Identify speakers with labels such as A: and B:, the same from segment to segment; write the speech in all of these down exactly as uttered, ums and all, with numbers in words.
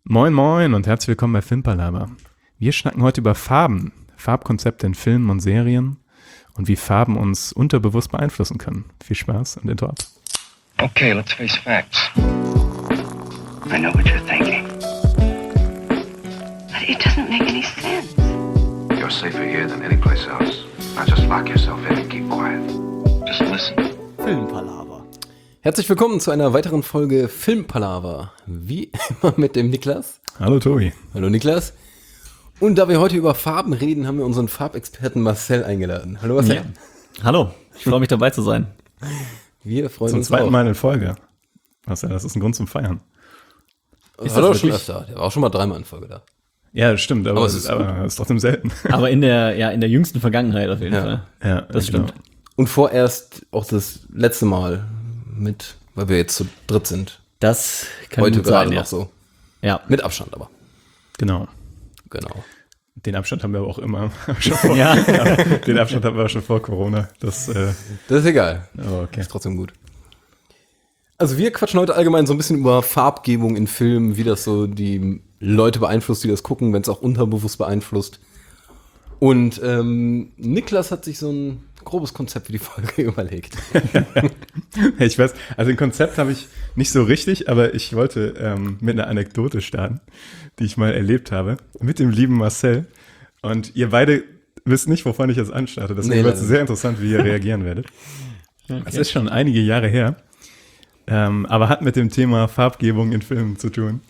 A: Moin moin und herzlich willkommen bei Filmpalava. Wir schnacken heute über Farben, Farbkonzepte in Filmen und Serien und wie Farben uns unterbewusst beeinflussen können. Viel Spaß und Intro ab.
B: Okay, let's face facts. I know what you're thinking.
C: But it doesn't make any sense.
D: You're safer here than any place else. Now just lock yourself in and keep quiet.
B: Just listen.
E: Filmpalava. Herzlich willkommen zu einer weiteren Folge Filmpalava. Wie immer mit dem Niklas.
A: Hallo Tobi.
E: Hallo Niklas. Und da wir heute über Farben reden, haben wir unseren Farbexperten Marcel eingeladen. Hallo Marcel.
F: Ja. Hallo, ich freue mich dabei zu sein.
E: Wir freuen
A: Zum
E: uns
A: zweiten
E: auch.
A: Mal in Folge. Was, das ist ein Grund zum Feiern.
E: Ist
F: das
E: das schon
F: wirklich?
E: öfter. Der war auch schon mal dreimal in Folge da.
A: Ja, das stimmt, aber,
E: Aber
A: es
E: es
A: ist,
E: ist
A: aber es ist trotzdem selten.
F: Aber in der, ja, in der jüngsten Vergangenheit auf jeden
E: Ja.
F: Fall.
A: Ja,
F: Das stimmt.
E: Und vorerst auch das letzte Mal mit, weil wir jetzt zu dritt sind.
F: Das kann
E: Heute
F: gut
E: gerade
F: sein, ja.
E: noch so.
F: Ja.
E: Mit Abstand aber.
A: Genau.
E: Genau.
A: Den Abstand haben wir aber auch immer. schon vor,
F: Ja.
A: Den Abstand haben wir auch schon vor Corona. Das, äh,
E: Das ist egal.
A: aber okay.
E: Ist trotzdem gut. Also wir quatschen heute allgemein so ein bisschen über Farbgebung in Filmen, wie das so die Leute beeinflusst, die das gucken, wenn es auch unterbewusst beeinflusst. Und ähm, Niklas hat sich so ein grobes Konzept für die Folge überlegt.
A: Ich weiß, also ein Konzept habe ich nicht so richtig, aber ich wollte ähm, mit einer Anekdote starten, die ich mal erlebt habe, mit dem lieben Marcel. Und ihr beide wisst nicht, wovon ich jetzt anstarte. Deswegen
E: Nee,
A: wird es
E: leider
A: sehr interessant, wie ihr reagieren werdet. Es ist schon einige Jahre her, ähm, aber hat mit dem Thema Farbgebung in Filmen zu tun.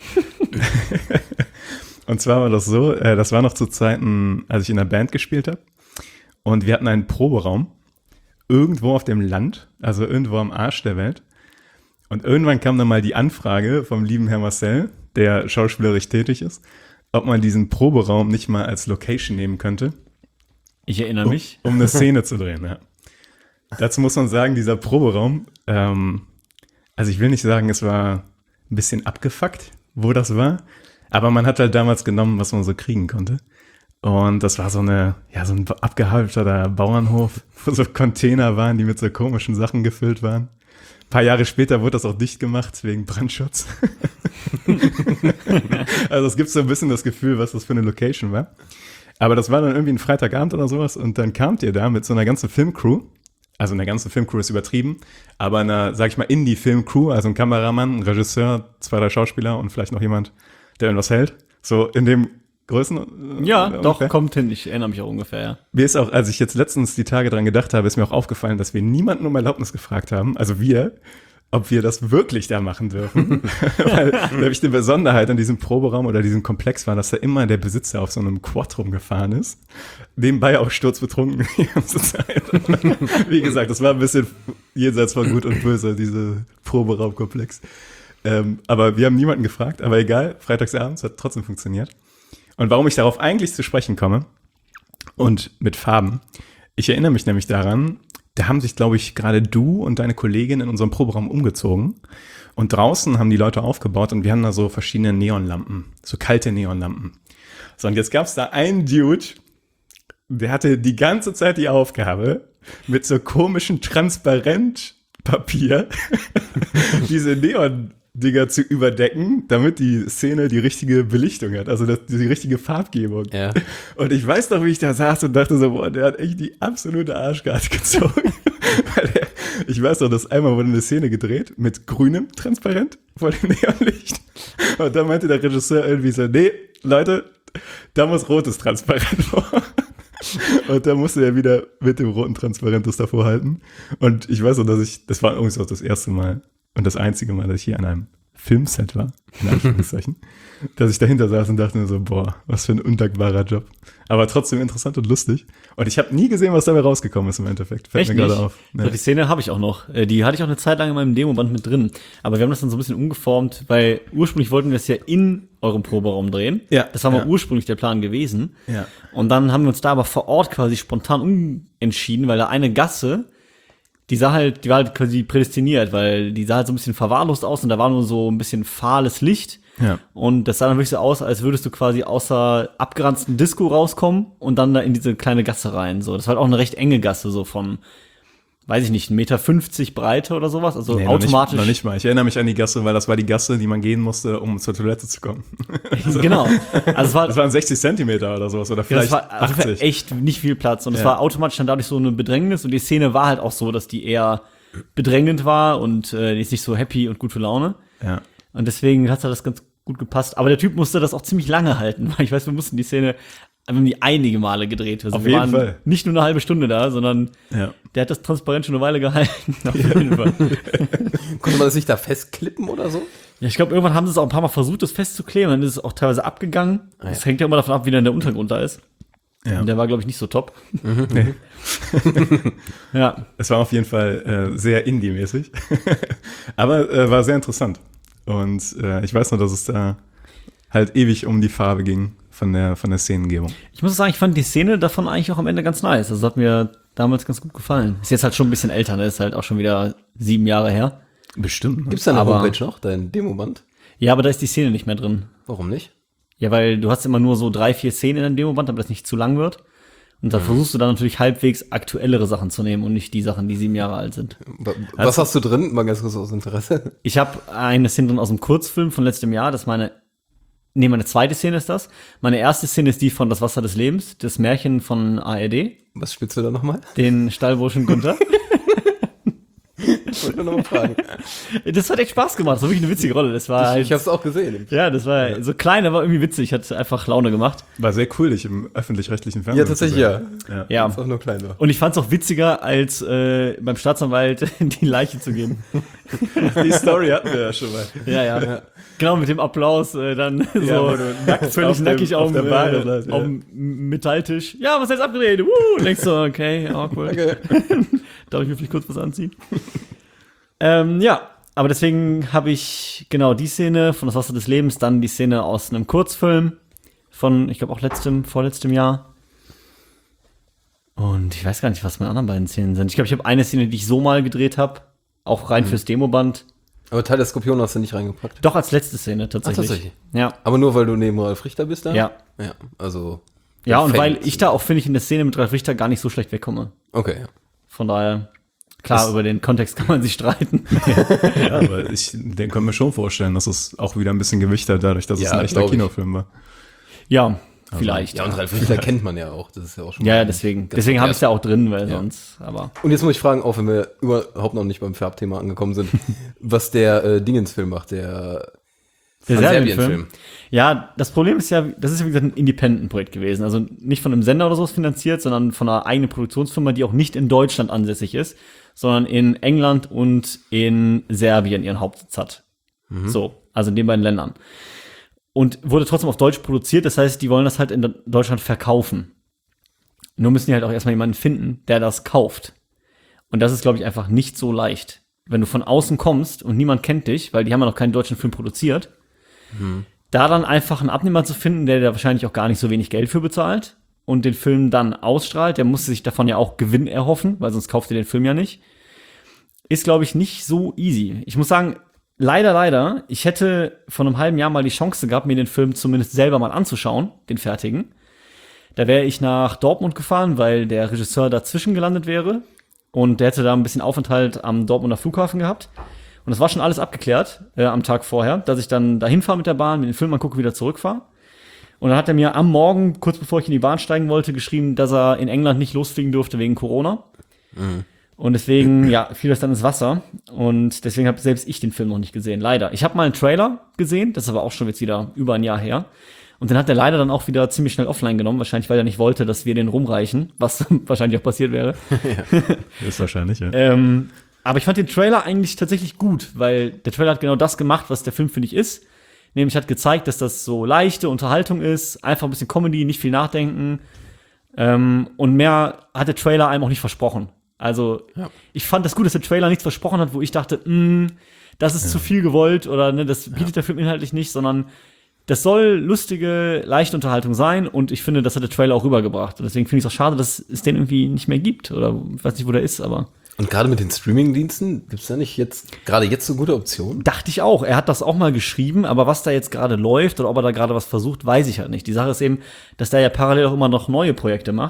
A: Und zwar war das so, äh, das war noch zu Zeiten, als ich in einer Band gespielt habe. Und wir hatten einen Proberaum irgendwo auf dem Land, also irgendwo am Arsch der Welt. Und irgendwann kam dann mal die Anfrage vom lieben Herr Marcel, der schauspielerisch tätig ist, ob man diesen Proberaum nicht mal als Location nehmen könnte,
F: Ich erinnere
A: um,
F: mich.
A: um eine Szene zu drehen. Ja. Dazu muss man sagen, dieser Proberaum, ähm, also ich will nicht sagen, es war ein bisschen abgefuckt, wo das war, aber man hat halt damals genommen, was man so kriegen konnte. Und das war so eine, ja, so ein abgehalfterter Bauernhof, wo so Container waren, die mit so komischen Sachen gefüllt waren. Ein paar Jahre später wurde das auch dicht gemacht, wegen Brandschutz. Also es gibt so ein bisschen das Gefühl, was das für eine Location war. Aber das war dann irgendwie ein Freitagabend oder sowas und dann kamt ihr da mit so einer ganzen Filmcrew. Also eine ganze Filmcrew ist übertrieben, aber eine, sag ich mal, Indie-Filmcrew, also ein Kameramann, ein Regisseur, zwei, drei Schauspieler und vielleicht noch jemand, der irgendwas hält. So in dem Größen.
F: Ja,
A: äh,
F: doch,
A: ungefähr.
F: kommt hin. Ich erinnere mich auch ungefähr, ja.
A: Mir ist auch, als ich jetzt letztens die Tage dran gedacht habe, ist mir auch aufgefallen, dass wir niemanden um Erlaubnis gefragt haben, also wir, ob wir das wirklich da machen dürfen. Weil nämlich die Besonderheit an diesem Proberaum oder diesem Komplex war, dass da immer der Besitzer auf so einem Quad rumgefahren ist. Nebenbei auch sturzbetrunken die ganze Zeit. Wie gesagt, das war ein bisschen jenseits von Gut und Böse, diese Proberaumkomplex. Ähm, aber wir haben niemanden gefragt, aber egal, freitagsabends hat trotzdem funktioniert. Und warum ich darauf eigentlich zu sprechen komme und mit Farben, ich erinnere mich nämlich daran, da haben sich, glaube ich, gerade du und deine Kollegin in unserem Proberaum umgezogen und draußen haben die Leute aufgebaut und wir haben da so verschiedene Neonlampen, so kalte Neonlampen. So, und jetzt gab es da einen Dude, der hatte die ganze Zeit die Aufgabe, mit so komischen Transparentpapier diese Neon Dinger zu überdecken, damit die Szene die richtige Belichtung hat, also das, die richtige Farbgebung.
E: Ja.
A: Und ich weiß noch, wie ich da saß und dachte so, boah, der hat echt die absolute Arschkarte gezogen. Weil der, ich weiß noch, dass einmal wurde eine Szene gedreht mit grünem Transparent vor dem Neonlicht. Und dann meinte der Regisseur irgendwie so, nee, Leute, da muss rotes Transparent vor. Und da musste er wieder mit dem roten Transparent das davor halten. Und ich weiß noch, dass ich, das war übrigens auch das erste Mal, und das einzige Mal, dass ich hier an einem Filmset war, in Anführungszeichen, dass ich dahinter saß und dachte mir so, boah, was für ein undankbarer Job. Aber trotzdem interessant und lustig. Und ich habe nie gesehen, was dabei rausgekommen ist im Endeffekt. Fällt
F: Echt
A: mir gerade
F: nicht?
A: auf.
F: So,
A: Nee.
F: die Szene habe ich auch noch. Äh, Die hatte ich auch eine Zeit lang in meinem Demoband mit drin. Aber wir haben das dann so ein bisschen umgeformt, weil ursprünglich wollten wir es ja in eurem Proberaum drehen.
A: Ja,
F: Das war mal
A: ja.
F: ursprünglich der Plan gewesen.
A: Ja.
F: Und dann haben wir uns da aber vor Ort quasi spontan umentschieden, weil da eine Gasse, die sah halt, die war halt quasi prädestiniert, weil die sah halt so ein bisschen verwahrlost aus und da war nur so ein bisschen fahles Licht.
A: Ja.
F: Und das sah dann wirklich so aus, als würdest du quasi außer abgeranzten Disco rauskommen und dann da in diese kleine Gasse rein. So, das war halt auch eine recht enge Gasse, so von, weiß ich nicht, ein Meter fünfzig Breite oder sowas, also
A: Nee,
F: automatisch.
A: Noch nicht, noch nicht mal. Ich erinnere mich an die Gasse, weil das war die Gasse, die man gehen musste, um zur Toilette zu kommen.
F: Genau. Also es war,
A: Das waren sechzig Zentimeter oder sowas oder vielleicht
F: das war also
A: achtzig.
F: echt nicht viel Platz. Und es
A: Ja.
F: war automatisch dann dadurch so eine Bedrängnis. Und die Szene war halt auch so, dass die eher bedrängend war und äh, die ist nicht so happy und gut für Laune.
A: Ja.
F: Und deswegen hat das ganz gut gepasst. Aber der Typ musste das auch ziemlich lange halten, weil ich weiß, wir mussten die Szene, wir haben die einige Male gedreht. Also
A: Auf
F: wir
A: jeden
F: waren
A: Fall.
F: nicht nur eine halbe Stunde da, sondern
A: Ja.
F: der hat das transparent schon eine Weile gehalten. Auf jeden Fall.
E: Konnte man das nicht da festklippen oder so?
F: Ja, ich glaube, irgendwann haben sie es auch ein paar Mal versucht, das festzukleben. Dann ist es auch teilweise abgegangen.
E: Ah, ja.
F: Das hängt ja immer davon ab, wie dann der Untergrund da ist.
A: Ja.
F: Und der war, glaube ich, nicht so top.
A: Nee.
F: Ja.
A: Es war auf jeden Fall äh, sehr Indie-mäßig. Aber äh, war sehr interessant. Und äh, ich weiß nur, dass es da halt ewig um die Farbe ging von der, von der Szenengebung.
F: Ich muss sagen, ich fand die Szene davon eigentlich auch am Ende ganz nice. Also hat mir damals ganz gut gefallen. Ist jetzt halt schon ein bisschen älter, ne? Ist halt auch schon wieder sieben Jahre her.
A: Bestimmt. Ne?
E: Gibt's da eine
F: Aber-
E: Homepage noch, dein Demoband?
F: Ja, aber da ist die Szene nicht mehr drin.
E: Warum nicht?
F: Ja, weil du hast immer nur so drei, vier Szenen in deinem Demoband, damit das nicht zu lang wird. Und da versuchst du dann natürlich halbwegs aktuellere Sachen zu nehmen und nicht die Sachen, die sieben Jahre alt sind.
E: Wa- Was hast du drin? Mal ganz kurz aus Interesse.
F: Ich habe eine Szene drin aus dem Kurzfilm von letztem Jahr. Das ist meine, nee, meine zweite Szene ist das. Meine erste Szene ist die von Das Wasser des Lebens, das Märchen von A R D,
E: Was spielst du da nochmal?
F: den Stallburschen Gunther.
E: Ich wollte nur noch mal fragen.
F: Das hat echt Spaß gemacht. Das war wirklich eine witzige Rolle. Das war
E: Ich,
F: halt,
E: ich hab's auch gesehen.
F: ja, das war so klein, aber irgendwie witzig. Hat einfach Laune gemacht.
A: War sehr cool, dich im öffentlich-rechtlichen Fernsehen
E: Ja, tatsächlich,
A: zu
E: ja.
A: sehen. Ja.
F: Ja.
E: Ist auch nur klein war.
F: Und ich fand es auch witziger, als äh, beim Staatsanwalt die Leiche zu geben.
A: Die Story hatten wir ja schon mal.
F: Ja, ja. Genau, mit dem Applaus äh, dann so
A: wo du nackt
F: völlig
A: auf dem-
F: nackig auf,
A: auf der
F: dem,
A: Bahn
F: äh,
A: saßt, ja.
F: auf dem Metalltisch. Ja, was ist jetzt abgedreht? Woo! Und denkst so, okay, awkward.
E: Okay.
F: Darf ich mir vielleicht kurz was anziehen? ähm, ja, aber deswegen habe ich genau die Szene von Das Wasser des Lebens, dann die Szene aus einem Kurzfilm von, ich glaube auch letztem, vorletztem Jahr. Und ich weiß gar nicht, was meine anderen beiden Szenen sind. Ich glaube, ich habe eine Szene, die ich so mal gedreht habe, auch rein fürs Demoband.
E: Aber Teil der Skorpion hast du nicht reingepackt.
F: Doch als letzte Szene tatsächlich.
E: Ach, tatsächlich?
F: Ja.
E: Aber nur weil du neben Ralf Richter bist da?
F: Ja.
E: Ja, also.
F: Ja, und
E: Fan.
F: weil ich da auch, finde ich, in der Szene mit Ralf Richter gar nicht so schlecht wegkomme.
E: Okay, ja.
F: Von daher, klar,
A: Das-
F: über den Kontext kann man sich streiten.
A: Ja, aber ich, den können wir schon vorstellen, dass es auch wieder ein bisschen Gewicht hat, dadurch, dass es
E: Ja,
A: ein echter
E: glaub ich.
A: Kinofilm war.
F: Ja, vielleicht.
E: Ja, und Ralf Richter kennt man ja auch. Das ist ja auch schon
F: Ja,
E: mal
F: ja,
E: ein
F: deswegen.
E: ganz
F: Deswegen habe ich es ja
E: verkehrt.
F: auch drin, weil
E: Ja.
F: sonst, aber.
E: Und jetzt muss ich fragen, auch wenn wir überhaupt noch nicht beim Färbthema angekommen sind, was der äh, Dingens-Film macht, der,
F: Der
E: Van
F: Serbienfilm.
E: Serbien-Film.
F: Ja, das Problem ist ja, das ist ja wie gesagt ein Independent-Projekt gewesen. Also nicht von einem Sender oder sowas finanziert, sondern von einer eigenen Produktionsfirma, die auch nicht in Deutschland ansässig ist, sondern in England und in Serbien ihren Hauptsitz hat. So, also in den beiden Ländern. Und wurde trotzdem auf Deutsch produziert, das heißt, die wollen das halt in Deutschland verkaufen. Nur müssen die halt auch erstmal jemanden finden, der das kauft. Und das ist, glaube ich, einfach nicht so leicht. Wenn du von außen kommst und niemand kennt dich, weil die haben ja noch keinen deutschen Film produziert, da dann einfach einen Abnehmer zu finden, der da wahrscheinlich auch gar nicht so wenig Geld für bezahlt und den Film dann ausstrahlt, der musste sich davon ja auch Gewinn erhoffen, weil sonst kauft ihr den Film ja nicht, ist, glaube ich, nicht so easy. Ich muss sagen, leider, leider, ich hätte vor einem halben Jahr mal die Chance gehabt, mir den Film zumindest selber mal anzuschauen, den fertigen. Da wäre ich nach Dortmund gefahren, weil der Regisseur dazwischen gelandet wäre und der hätte da ein bisschen Aufenthalt am Dortmunder Flughafen gehabt. Und das war schon alles abgeklärt äh, am Tag vorher, dass ich dann dahin fahre mit der Bahn, mir den Film angucke, wieder zurückfahre. Und dann hat er mir am Morgen, kurz bevor ich in die Bahn steigen wollte, geschrieben, dass er in England nicht losfliegen durfte wegen Corona. Und deswegen, ja, fiel das dann ins Wasser. Und deswegen habe selbst ich den Film noch nicht gesehen, leider. Ich habe mal einen Trailer gesehen, das ist aber auch schon jetzt wieder über ein Jahr her. Und den hat er leider dann auch wieder ziemlich schnell offline genommen, wahrscheinlich, weil er nicht wollte, dass wir den rumreichen, was wahrscheinlich auch passiert wäre.
A: Ist wahrscheinlich, ja.
F: Ähm, aber ich fand den Trailer eigentlich tatsächlich gut, weil der Trailer hat genau das gemacht, was der Film, finde ich, ist. Nämlich hat gezeigt, dass das so leichte Unterhaltung ist, einfach ein bisschen Comedy, nicht viel nachdenken. Ähm, und mehr hat der Trailer einem auch nicht versprochen. Also,
E: Ja.
F: ich fand das gut, dass der Trailer nichts versprochen hat, wo ich dachte, mh, das ist zu viel gewollt oder ne, das bietet der Film inhaltlich nicht, sondern das soll lustige, leichte Unterhaltung sein und ich finde, das hat der Trailer auch rübergebracht. Und deswegen finde ich es auch schade, dass es den irgendwie nicht mehr gibt oder ich weiß nicht, wo der ist, aber
E: Und gerade mit den Streaming-Diensten, gibt's da nicht jetzt, gerade jetzt so gute Optionen?
F: dachte ich auch. Er hat das auch mal geschrieben, aber was da jetzt gerade läuft oder ob er da gerade was versucht, weiß ich halt nicht. Die Sache ist eben, dass der ja parallel auch immer noch neue Projekte macht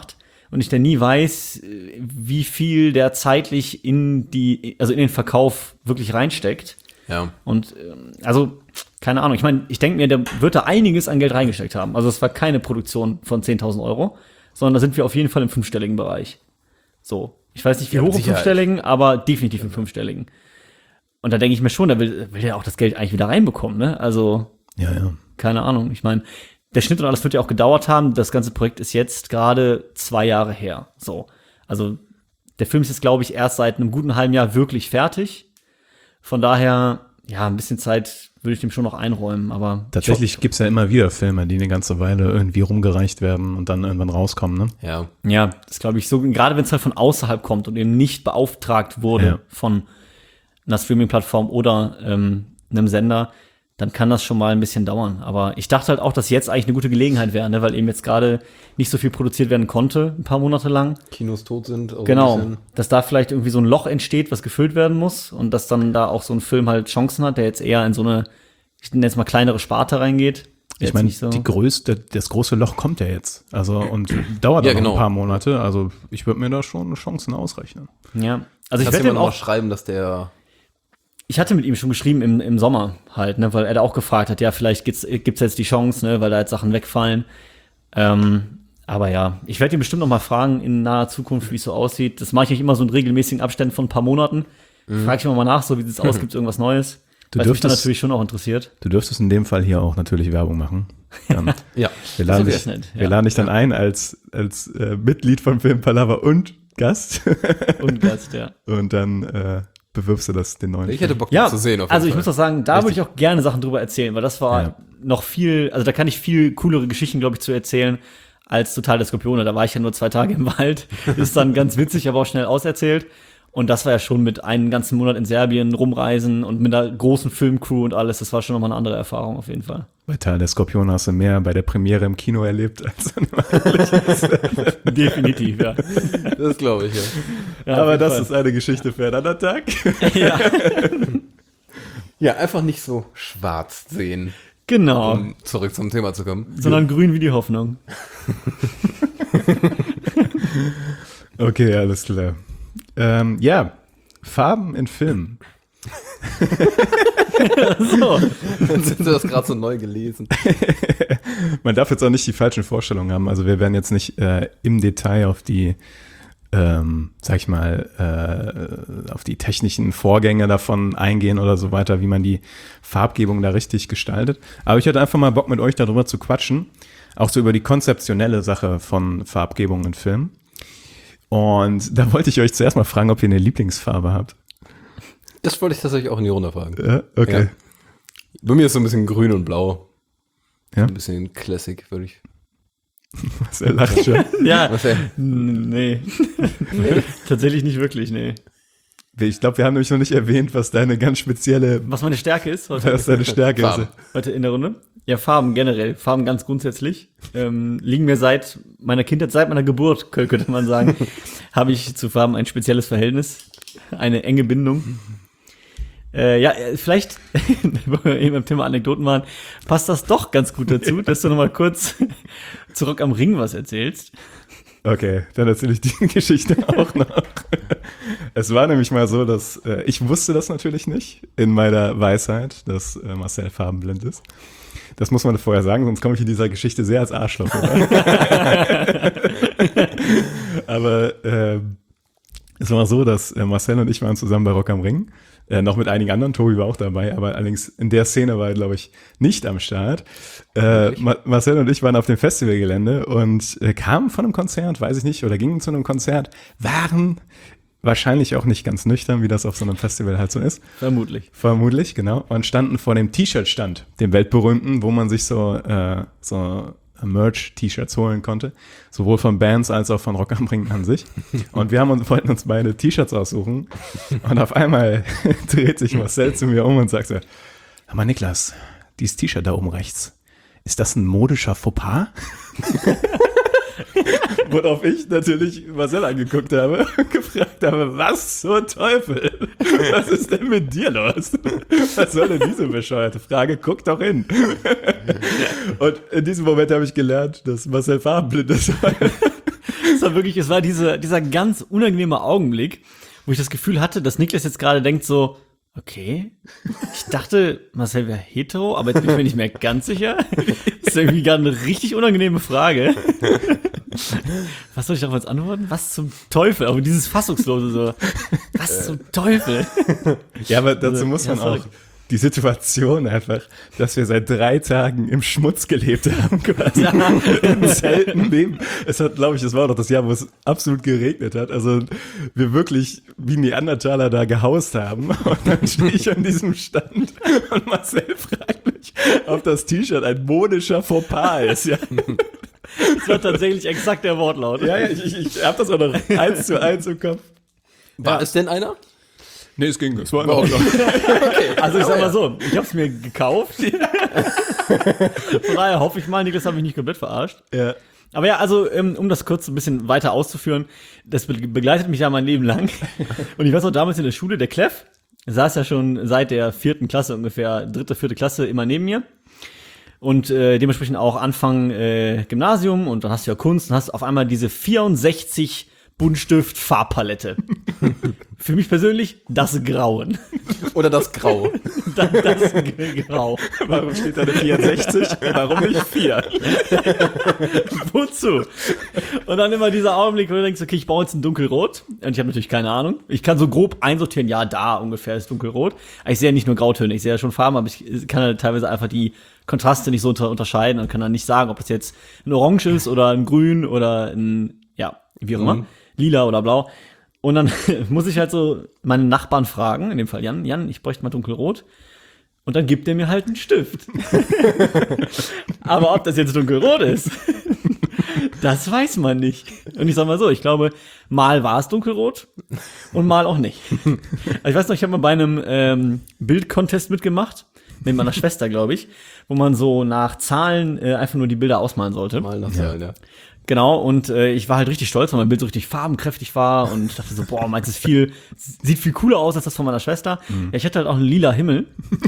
F: und ich dann nie weiß, wie viel der zeitlich in die, also in den Verkauf wirklich reinsteckt.
E: Ja.
F: Und ähm, also, keine Ahnung, ich meine, ich denke mir, der wird da einiges an Geld reingesteckt haben. Also es war keine Produktion von zehntausend Euro, sondern da sind wir auf jeden Fall im fünfstelligen Bereich. So. Ich weiß nicht, wie
E: Ja,
F: hoch
E: mit
F: im
E: Sicherheit.
F: fünfstelligen, aber definitiv im fünfstelligen. Und da denke ich mir schon, da will, will er auch das Geld eigentlich wieder reinbekommen, ne? Also,
A: Ja, ja.
F: keine Ahnung. Ich meine, der Schnitt und alles wird ja auch gedauert haben. Das ganze Projekt ist jetzt gerade zwei Jahre her. So. Also, der Film ist jetzt, glaube ich, erst seit einem guten halben Jahr wirklich fertig. Von daher, ja, ein bisschen Zeit würde ich dem schon noch einräumen, aber
A: Tatsächlich gibt's ja immer wieder Filme, die eine ganze Weile irgendwie rumgereicht werden und dann irgendwann rauskommen, ne?
E: Ja.
F: ja, das glaube ich so, gerade wenn es halt von außerhalb kommt und eben nicht beauftragt wurde
A: Ja.
F: von einer Streaming-Plattform oder ähm, einem Sender, dann kann das schon mal ein bisschen dauern. Aber ich dachte halt auch, dass jetzt eigentlich eine gute Gelegenheit wäre, ne? Weil eben jetzt gerade nicht so viel produziert werden konnte, ein paar Monate lang.
E: Kinos tot sind. auch ein
F: Genau,
E: bisschen.
F: dass da vielleicht irgendwie so ein Loch entsteht, was gefüllt werden muss und dass dann da auch so ein Film halt Chancen hat, der jetzt eher in so eine, ich nenne jetzt mal kleinere Sparte reingeht.
A: Ich
F: Jetzt
A: meine,
F: nicht so.
A: die größte, das große Loch kommt ja jetzt. Also und dauert
E: Ja,
A: ja, noch
E: genau.
A: ein paar Monate. Also ich würde mir da schon Chancen ausrechnen.
F: Ja, also ich
E: Kannst
F: werde
E: du
F: ihm
E: immer noch
F: auch,
E: schreiben, dass der
F: ich hatte mit ihm schon geschrieben im, im Sommer halt, ne, weil er da auch gefragt hat, ja, vielleicht gibt's, gibt's jetzt die Chance, ne, weil da jetzt Sachen wegfallen. Ähm, aber ja, ich werde ihn bestimmt noch mal fragen in naher Zukunft, wie es so aussieht. Das mache ich eigentlich immer so in regelmäßigen Abständen von ein paar Monaten.
E: Mhm.
F: Frage ich immer mal nach, so wie sieht's aus, gibt's irgendwas Neues?
A: Du
F: Weil es mich dann
A: dürftest-
F: natürlich schon auch interessiert.
A: Du dürftest in dem Fall hier auch natürlich Werbung machen. Dann,
E: Ja.
A: wir laden
F: Das
A: dich,
F: wär's nett,
A: wir
F: ja.
A: laden dich dann ein als, als äh, Mitglied von Film Palaver und Gast.
F: Und Gast, ja.
A: Und dann äh, bewirbst du das den neuen
E: Ich
A: Film.
E: hätte Bock
F: Ja,
E: das zu sehen. Auf jeden
F: also ich
E: Fall.
F: muss auch sagen, da würde ich auch gerne Sachen drüber erzählen, weil das war
A: Ja.
F: noch viel, also da kann ich viel coolere Geschichten, glaube ich, zu erzählen als Total der Skorpione. Da war ich ja nur zwei Tage im Wald, ist dann ganz witzig, aber auch schnell auserzählt. Und das war ja schon mit einem ganzen Monat in Serbien rumreisen und mit einer großen Filmcrew und alles. Das war schon nochmal eine andere Erfahrung auf jeden Fall.
A: Bei Teil der Skorpion hast du mehr bei der Premiere im Kino erlebt als
F: Definitiv, ja.
E: Das glaube ich, ja.
F: ja
A: Aber
F: auf
A: das
F: jeden
A: ist eine Geschichte für einen anderen Tag.
F: Fall. Ja,
E: Ja, einfach nicht so schwarz sehen,
F: genau.
E: um zurück zum Thema zu kommen.
F: Sondern grün wie die Hoffnung.
A: Okay, alles klar. Ähm, ja, Farben in Filmen.
F: So.
E: Sind du das gerade so neu gelesen?
A: Man darf jetzt auch nicht die falschen Vorstellungen haben. Also wir werden jetzt nicht äh, im Detail auf die, ähm, sag ich mal, äh, auf die technischen Vorgänge davon eingehen oder so weiter, wie man die Farbgebung da richtig gestaltet. Aber ich hatte einfach mal Bock, mit euch darüber zu quatschen. Auch so über die konzeptionelle Sache von Farbgebung in Filmen. Und da wollte ich euch zuerst mal fragen, ob ihr eine Lieblingsfarbe habt.
E: Das wollte ich tatsächlich auch in die Runde fragen.
A: Ja, okay.
E: Ja. Bei mir ist so ein bisschen grün und blau.
A: Ja?
E: Ein bisschen Classic, würde ich.
A: Was er lacht schon.
F: Ja,
E: Was, ja?
F: nee. Tatsächlich nicht wirklich, nee.
A: Ich glaube, wir haben nämlich noch nicht erwähnt, was deine ganz spezielle,
F: Was meine Stärke ist heute,
A: was deine Stärke
E: Farben.
A: ist.
F: heute in der Runde? Ja, Farben generell. Farben ganz grundsätzlich. Ähm, liegen mir seit meiner Kindheit, seit meiner Geburt, könnte man sagen, habe ich zu Farben ein spezielles Verhältnis. Eine enge Bindung. Äh, ja, äh, vielleicht, wo wir eben beim Thema Anekdoten waren, passt das doch ganz gut dazu, dass du noch mal kurz zu Rock am Ring was erzählst.
A: Okay, dann erzähle ich die Geschichte auch noch. Es war nämlich mal so, dass äh, ich wusste das natürlich nicht in meiner Weisheit, dass äh, Marcel farbenblind ist. Das muss man vorher sagen, sonst komme ich in dieser Geschichte sehr als Arschloch rüber. Aber äh, es war so, dass äh, Marcel und ich waren zusammen bei Rock am Ring. Äh, noch mit einigen anderen, Tobi war auch dabei, aber allerdings in der Szene war er, glaube ich, nicht am Start. Äh, Ma- Marcel und ich waren auf dem Festivalgelände und äh, kamen von einem Konzert, weiß ich nicht, oder gingen zu einem Konzert, waren wahrscheinlich auch nicht ganz nüchtern, wie das auf so einem Festival halt so ist.
F: Vermutlich.
A: Vermutlich, genau. Und standen vor dem T-Shirt-Stand, dem weltberühmten, wo man sich so, äh, so Merch-T-Shirts holen konnte. Sowohl von Bands als auch von Rock am Ring an sich. Und wir haben uns, wollten uns beide T-Shirts aussuchen. Und auf einmal dreht sich Marcel zu mir um und sagt so, hör mal Niklas, dieses T-Shirt da oben rechts, ist das ein modischer Fauxpas? Worauf ich natürlich Marcel angeguckt habe und gefragt habe, was zur Teufel? Was ist denn mit dir los? Was soll denn diese bescheuerte Frage? Guck doch hin. Und in diesem Moment habe ich gelernt, dass Marcel farbenblind ist.
F: Das war wirklich, es war diese, dieser ganz unangenehme Augenblick, wo ich das Gefühl hatte, dass Niklas jetzt gerade denkt so, okay, ich dachte, Marcel wäre hetero, aber jetzt bin ich mir nicht mehr ganz sicher. Das ist irgendwie gerade eine richtig unangenehme Frage. Was soll ich darauf jetzt antworten? Was zum Teufel? Aber dieses Fassungslose so, was zum Teufel?
A: Ja, aber dazu muss
F: Ja,
A: man
F: sorry.
A: auch die Situation einfach, dass wir seit drei Tagen im Schmutz gelebt haben, quasi. Im Zelten leben. Es hat, glaube ich, das war doch das Jahr, wo es absolut geregnet hat. Also wir wirklich wie Neandertaler da gehaust haben. Und dann stehe ich an diesem Stand und Marcel fragt mich, ob das T-Shirt ein modischer Fauxpas ist. Ja,
F: Das war tatsächlich exakt der Wortlaut.
A: ja, ja ich, ich, ich habe das auch noch eins zu eins im Kopf.
E: War es denn einer?
A: Nee, es ging. Es war in Ordnung.
F: Also ich sag mal so, ich hab's mir gekauft. Von daher hoffe ich mal, Niklas hat mich nicht komplett verarscht.
A: Ja.
F: Aber ja, also ähm, um das kurz ein bisschen weiter auszuführen, das be- begleitet mich ja mein Leben lang. Und ich weiß auch damals in der Schule, der Cleff saß ja schon seit der vierten Klasse ungefähr, dritte, vierte Klasse immer neben mir. Und äh, dementsprechend auch Anfang äh, Gymnasium und dann hast du ja Kunst und hast auf einmal diese vierundsechzig Buntstift Farbpalette. Für mich persönlich das Grauen.
E: Oder das Grau?
F: Das, das Grau.
A: Warum steht da eine vierundsechzig? Warum nicht vier?
F: Wozu? Und dann immer dieser Augenblick, wo du denkst, okay, ich baue jetzt ein Dunkelrot. Und ich habe natürlich keine Ahnung. Ich kann so grob einsortieren, ja, da ungefähr ist Dunkelrot. Aber ich sehe ja nicht nur Grautöne, ich sehe ja schon Farben, aber ich kann halt teilweise einfach die Kontraste nicht so unter unterscheiden und kann dann nicht sagen, ob es jetzt ein Orange ist oder ein Grün oder ein, ja, wie auch immer,
E: Mhm.
F: lila oder blau. Und dann muss ich halt so meine Nachbarn fragen, in dem Fall Jan, Jan, ich bräuchte mal Dunkelrot. Und dann gibt er mir halt einen Stift. Aber ob das jetzt dunkelrot ist, das weiß man nicht. Und ich sag mal so, ich glaube, mal war es dunkelrot und mal auch nicht. Also ich weiß noch, ich habe mal bei einem ähm, Bildcontest mitgemacht, mit meiner Schwester, glaube ich, wo man so nach Zahlen äh, einfach nur die Bilder ausmalen sollte.
E: Mal nach Zahlen, ja.
F: Genau, und äh, ich war halt richtig stolz, weil mein Bild so richtig farbenkräftig war und ich dachte so, boah, meins ist viel, sieht viel cooler aus als das von meiner Schwester. Ja, ich hatte halt auch einen lila Himmel.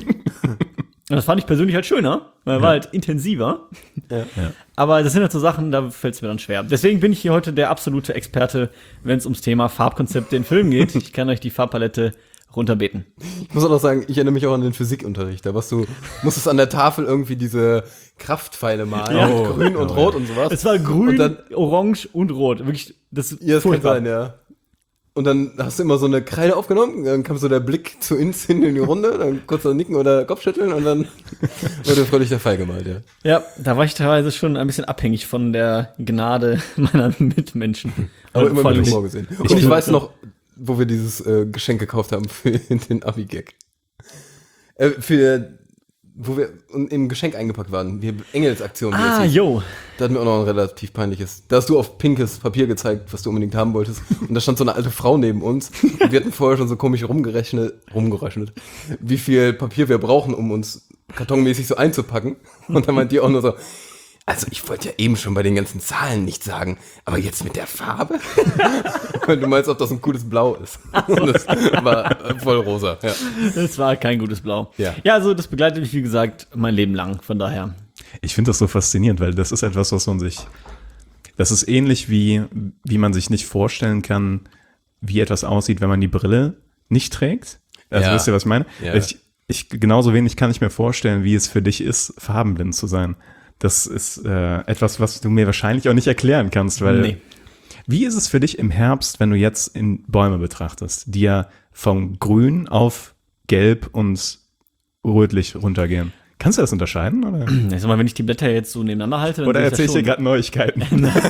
F: Und das fand ich persönlich halt schöner, weil er war halt intensiver.
E: Ja.
F: Aber das sind halt so Sachen, da fällt es mir dann schwer. Deswegen bin ich hier heute der absolute Experte, wenn es ums Thema Farbkonzepte in Filmen geht. Ich kann euch die Farbpalette runterbeten.
E: Ich muss auch noch sagen, ich erinnere mich auch an den Physikunterricht. Da warst du, musstest an der Tafel irgendwie diese Kraftpfeile malen.
F: Ja.
E: Mit Grün und
A: Oh,
E: Rot und sowas.
F: Es war grün,
E: Und dann-
F: orange und rot. Wirklich, das
E: Ja, das kann
F: furchtbar.
E: sein, ja. Und dann hast du immer so eine Kreide aufgenommen, dann kam so der Blick zu ins hin in die Runde, dann kurz noch nicken oder Kopfschütteln und dann wurde fröhlich der Fall gemalt, ja.
F: Ja, da war ich teilweise schon ein bisschen abhängig von der Gnade meiner Mitmenschen.
E: Aber
F: Also
E: immer
F: vor
E: mit
F: allem
E: Humor
F: nicht-
E: gesehen. Und ich weiß noch, wo wir dieses äh, Geschenk gekauft haben für den Abi-Gag. Äh, für, wo wir im Geschenk eingepackt waren. Wir Engelsaktion. wie das
F: Ah,
E: hieß.
F: yo.
E: Da hatten wir auch noch ein relativ peinliches. Da hast du auf pinkes Papier gezeigt, was du unbedingt haben wolltest. Und da stand so eine alte Frau neben uns. Und wir hatten vorher schon so komisch rumgerechnet, rumgerechnet, wie viel Papier wir brauchen, um uns kartonmäßig so einzupacken. Und dann meint die auch nur so, also ich wollte ja eben schon bei den ganzen Zahlen nicht sagen, aber jetzt mit der Farbe? Und du meinst, ob das ein cooles Blau ist. Und das war äh, voll rosa, ja.
F: Das war kein gutes Blau.
E: Ja.
F: ja, also das begleitet mich, wie gesagt, mein Leben lang. Von daher.
A: Ich finde das so faszinierend, weil das ist etwas, was man sich, das ist ähnlich wie, wie man sich nicht vorstellen kann, wie etwas aussieht, wenn man die Brille nicht trägt. Also
E: Ja.
A: wisst ihr, was ich meine?
E: Ja.
A: Ich, ich, genauso wenig kann ich mir vorstellen, wie es für dich ist, farbenblind zu sein. Das ist äh, etwas, was du mir wahrscheinlich auch nicht erklären kannst, weil
F: Nee.
A: Wie ist es für dich im Herbst, wenn du jetzt in Bäume betrachtest, die ja vom Grün auf Gelb und rötlich runtergehen? Kannst du das unterscheiden? Oder,
F: Ich sag mal, wenn ich die Blätter jetzt so nebeneinander halte, dann
A: oder
F: sehe
A: erzähle ich dir
F: das
A: gerade Neuigkeiten?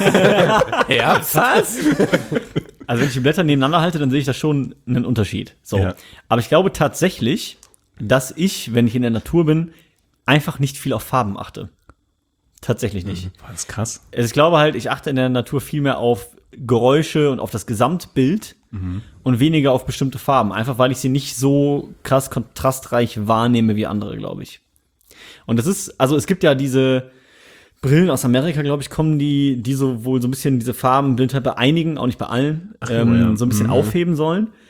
F: Ja, was? Also wenn ich die Blätter nebeneinander halte, dann sehe ich da schon einen Unterschied. So.
A: Ja.
F: Aber ich glaube tatsächlich, dass ich, wenn ich in der Natur bin, einfach nicht viel auf Farben achte. Tatsächlich nicht.
A: Boah, das ist krass.
F: Also ich glaube halt, ich achte in der Natur viel mehr auf Geräusche und auf das Gesamtbild und weniger auf bestimmte Farben. Einfach weil ich sie nicht so krass kontrastreich wahrnehme wie andere, glaube ich. Und das ist, also es gibt ja diese Brillen aus Amerika, glaube ich, kommen die, die so wohl so ein bisschen diese Farbenblindheit bei einigen, auch nicht bei allen, ähm,
A: ja.
F: so ein bisschen
A: Mhm.
F: aufheben sollen.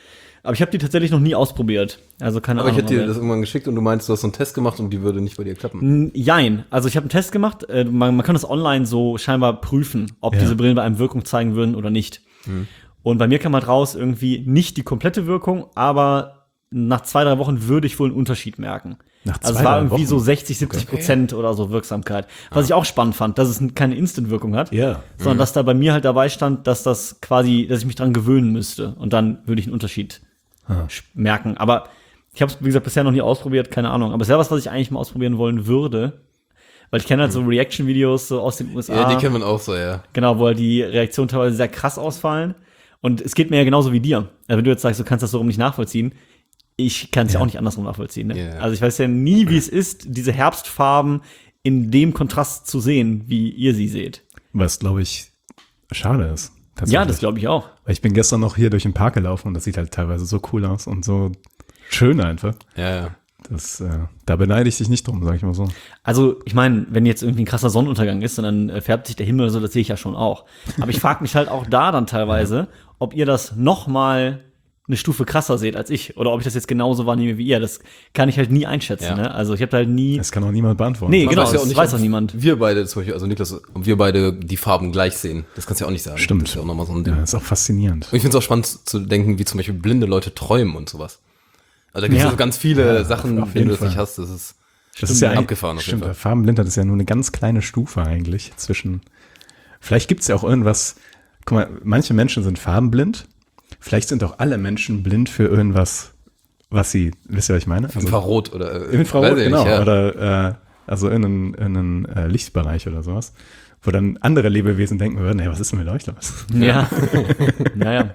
F: Aber ich habe die tatsächlich noch nie ausprobiert. Also keine
E: Aber ich
F: Ahnung.
E: hätte dir
F: aber-
E: das irgendwann geschickt und du meinst, du hast so einen Test gemacht und die würde nicht bei dir klappen.
F: N- Jein. Also ich habe einen Test gemacht. Äh, man, man kann das online so scheinbar prüfen, ob
A: Ja.
F: diese Brillen bei einem Wirkung zeigen würden oder nicht. Und bei mir kam halt raus, irgendwie nicht die komplette Wirkung, aber nach zwei, drei Wochen würde ich wohl einen Unterschied merken.
A: Nach zwei,
F: also es war
A: drei
F: irgendwie
A: Wochen?
F: so sechzig, siebzig Prozent oder so Wirksamkeit. Was ich auch spannend fand, dass es n- keine Instant-Wirkung hat,
A: Ja.
F: sondern dass da bei mir halt dabei stand, dass das quasi, dass ich mich dran gewöhnen müsste. Und dann würde ich einen Unterschied sch- merken. Aber ich habe es, wie gesagt, bisher noch nie ausprobiert, keine Ahnung. Aber es wäre was, was ich eigentlich mal ausprobieren wollen würde. Weil ich kenne halt so Reaction-Videos so aus den U S A.
E: Ja, die kennt man auch so, ja.
F: Genau, wo halt die Reaktionen teilweise sehr krass ausfallen. Und es geht mir ja genauso wie dir. Also wenn du jetzt sagst, du kannst das so rum nicht nachvollziehen, ich kann es ja. ja auch nicht andersrum nachvollziehen. Ne?
E: Ja.
F: Also ich weiß ja nie, wie es ist, diese Herbstfarben in dem Kontrast zu sehen, wie ihr sie seht.
A: Was, glaube ich, schade ist.
F: Ja, das glaube ich auch.
A: Weil ich bin gestern noch hier durch den Park gelaufen und das sieht halt teilweise so cool aus und so schön einfach.
E: Ja, ja.
A: Das, äh, da beneide ich dich nicht drum, sag ich mal so.
F: Also ich meine, wenn jetzt irgendwie ein krasser Sonnenuntergang ist und dann äh, färbt sich der Himmel so, das sehe ich ja schon auch. Aber ich frage mich halt auch da dann teilweise, ob ihr das noch mal eine Stufe krasser seht als ich oder ob ich das jetzt genauso wahrnehme wie ihr. Das kann ich halt nie einschätzen.
E: Ja.
F: Ne? Also ich habe da halt nie.
A: Das kann auch niemand beantworten.
F: Nee,
E: Man
F: genau,
E: weiß ja
F: das
E: auch nicht,
F: weiß
E: ob
F: auch niemand.
E: Wir beide zum Beispiel, also Niklas, ob wir beide die Farben gleich sehen. Das kannst du ja auch nicht sagen.
A: Stimmt.
E: Das ist ja auch nochmal so ein Ding.
A: Ja, ist auch faszinierend.
E: Und ich finde es auch spannend zu denken, wie zum Beispiel blinde Leute träumen und sowas. Also da gibt es
F: Ja.
E: so ganz viele
A: Ja,
E: Sachen,
A: auf
E: wenn
A: jeden
E: du das
A: Fall.
E: nicht hast. Das ist
A: Das ist ja ein-
E: abgefahren auf jeden
A: Stimmt,
E: Fall.
A: Farbenblindheit ist ja nur eine ganz kleine Stufe eigentlich zwischen. Vielleicht gibt es ja auch irgendwas. Guck mal, manche Menschen sind farbenblind. Vielleicht sind auch alle Menschen blind für irgendwas, was sie. Wisst ihr, was ich meine? Also,
E: Infrarot oder äh,
A: Infrarot,
E: weiß ich
A: genau.
E: nicht, ja.
A: Oder äh, also in einen, in einen äh, Lichtbereich oder sowas. Wo dann andere Lebewesen denken würden, hey, was ist denn mit euch los?
F: Ja. Naja.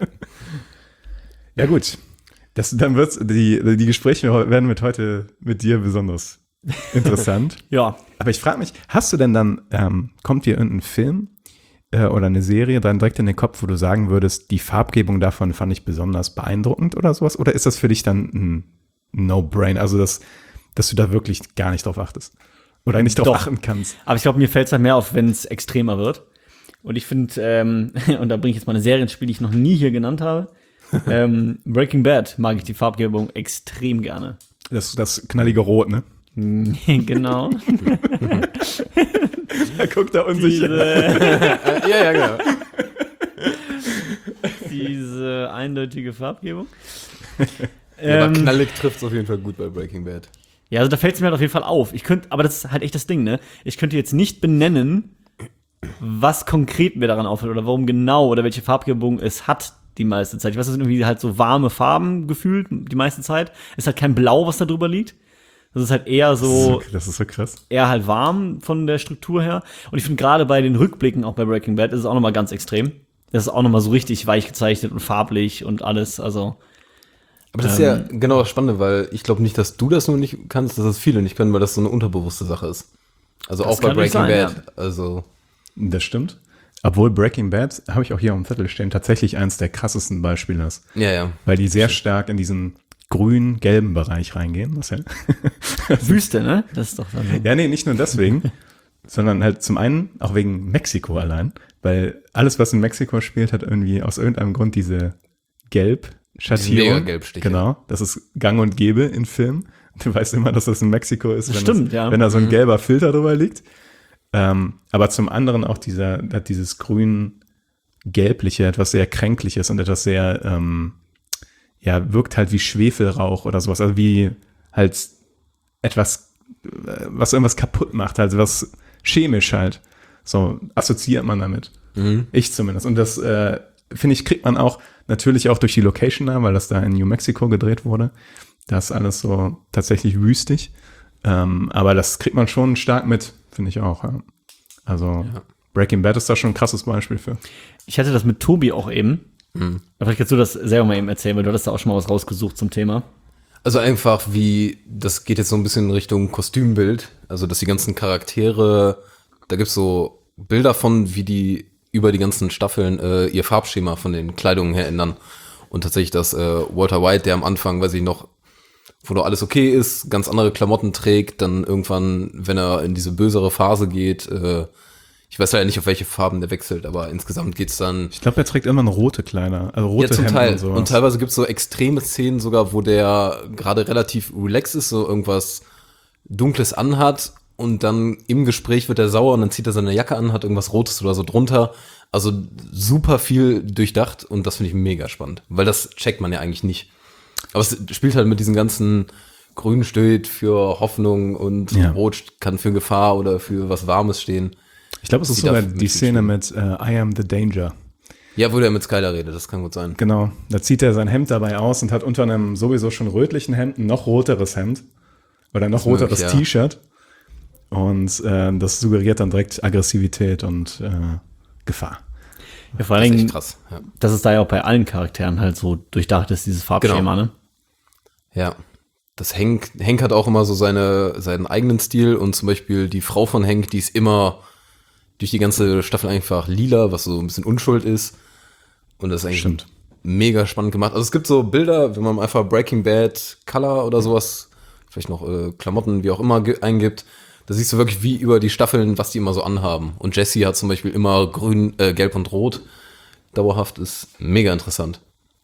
A: Ja, gut. Das, dann wird's, die, die Gespräche werden mit heute mit dir besonders interessant.
F: Ja.
A: Aber ich frage mich, hast du denn dann, ähm, kommt dir irgendein Film äh, oder eine Serie dann direkt in den Kopf, wo du sagen würdest, die Farbgebung davon fand ich besonders beeindruckend oder sowas? Oder ist das für dich dann ein No-Brain? Also, dass, dass du da wirklich gar nicht drauf achtest? Oder nicht drauf
F: Doch.
A: achten kannst?
F: Aber ich glaube, mir fällt es halt mehr auf, wenn es extremer wird. Und ich finde, ähm, und da bringe ich jetzt mal eine Serie ins Spiel, die ich noch nie hier genannt habe. ähm, Breaking Bad mag ich die Farbgebung extrem gerne.
A: Das, das knallige Rot, ne?
F: Genau.
A: Er guckt da unsicher.
F: Diese,
E: ja, ja, genau.
F: diese eindeutige Farbgebung.
E: Ja, aber
F: Ähm,
E: knallig trifft es auf jeden Fall gut bei Breaking Bad.
F: Ja, also da fällt es mir halt auf jeden Fall auf. Ich könnte, aber das ist halt echt das Ding, ne? Ich könnte jetzt nicht benennen, was konkret mir daran auffällt oder warum genau oder welche Farbgebung es hat die meiste Zeit. Ich weiß, das sind irgendwie halt so warme Farben gefühlt die meiste Zeit. Es ist halt kein Blau, was da drüber liegt. Das ist halt eher so,
A: Das ist so krass.
F: eher halt warm von der Struktur her. Und ich finde gerade bei den Rückblicken, auch bei Breaking Bad, ist es auch nochmal ganz extrem. Das ist auch nochmal so richtig weich gezeichnet und farblich und alles, also.
E: Aber das ist ja genau das Spannende, weil ich glaube nicht, dass du das nur nicht kannst, dass das viele nicht können, weil das so eine unterbewusste Sache ist. Also
F: Das
E: auch bei
F: kann nicht
E: Breaking
F: sein,
E: Bad. Also
A: Das stimmt. Obwohl Breaking Bad, habe ich auch hier auf dem Zettel stehen, tatsächlich eins der krassesten Beispiele ist.
E: ja, ja.
A: Weil die sehr stark in diesen grün-gelben Bereich reingehen. Was ja?
F: Wüste, ne? Das ist doch dann so.
A: ja, nee, nicht nur deswegen, sondern halt zum einen auch wegen Mexiko allein. Weil alles, was in Mexiko spielt, hat irgendwie aus irgendeinem Grund diese Gelb-Schattierung.
E: Mega Gelbstiche.
A: Genau, das ist gang und gäbe in Filmen. Du weißt immer, dass das in Mexiko ist, wenn,
F: Stimmt,
A: das,
F: ja.
A: wenn da so ein gelber Filter drüber liegt. Ähm, aber zum anderen auch dieser, hat dieses grün-gelbliche, etwas sehr kränkliches und etwas sehr, ähm, ja, wirkt halt wie Schwefelrauch oder sowas, also wie halt etwas, äh, was irgendwas kaputt macht, also was chemisch halt. So assoziiert man damit. Ich zumindest. Und das, äh, finde ich, kriegt man auch natürlich auch durch die Location da, weil das da in New Mexico gedreht wurde. Das ist alles so tatsächlich wüstig. Ähm, aber das kriegt man schon stark mit, finde ich auch. Ja. Also Breaking Bad ist da schon ein krasses Beispiel für.
F: Ich hatte das mit Tobi auch eben. Mhm. Vielleicht kannst du das selber mal eben erzählen, weil du hattest da auch schon mal was rausgesucht zum Thema.
E: Also einfach wie, das geht jetzt so ein bisschen in Richtung Kostümbild, also dass die ganzen Charaktere, da gibt's so Bilder von, wie die über die ganzen Staffeln äh, ihr Farbschema von den Kleidungen her ändern. Und tatsächlich, dass äh, Walter White, der am Anfang, weiß ich noch, wo noch alles okay ist, ganz andere Klamotten trägt, dann irgendwann, wenn er in diese bösere Phase geht, äh, Ich weiß leider nicht, auf welche Farben der wechselt, aber insgesamt geht's dann.
A: Ich glaube, er trägt immer noch rote Kleider, also rote
E: Ja, zum
A: Hemden
E: Teil.
A: und sowas.
E: Und teilweise gibt's so extreme Szenen sogar, wo der gerade relativ relaxed ist, so irgendwas Dunkles anhat und dann im Gespräch wird er sauer und dann zieht er seine Jacke an, hat irgendwas Rotes oder so drunter. Also super viel durchdacht und das finde ich mega spannend, weil das checkt man ja eigentlich nicht. Aber es spielt halt mit diesen ganzen Grün steht für Hoffnung und
A: Ja.
E: Rot kann für Gefahr oder für was Warmes stehen.
A: Ich glaube, es ist
E: Die
A: sogar
E: darf
A: die
E: nicht
A: Szene
E: spielen.
A: mit äh, I am the danger.
E: Ja, wo der mit Skylar redet, das kann gut sein.
A: Genau, da zieht er sein Hemd dabei aus und hat unter einem sowieso schon rötlichen Hemd ein noch roteres Hemd oder noch
E: möglich,
A: roteres
E: ja.
A: T-Shirt. Und äh, das suggeriert dann direkt Aggressivität und äh, Gefahr.
F: Ja, vor
E: Das
F: allen
E: ist echt
F: Dingen,
E: krass. Ja.
F: dass es da ja auch bei allen Charakteren halt so durchdacht ist, dieses Farbschema,
E: Genau.
F: ne?
E: Ja, das Hank, Hank hat auch immer so seine, seinen eigenen Stil und zum Beispiel die Frau von Hank, die ist immer durch die ganze Staffel einfach lila, was so ein bisschen Unschuld ist. Und das ist eigentlich
A: Stimmt.
E: mega spannend gemacht. Also es gibt so Bilder, wenn man einfach Breaking Bad Color oder sowas, vielleicht noch äh, Klamotten, wie auch immer, ge- eingibt, da siehst du wirklich wie über die Staffeln, was die immer so anhaben. Und Jesse hat zum Beispiel immer grün, äh, gelb und rot. Dauerhaft ist mega interessant.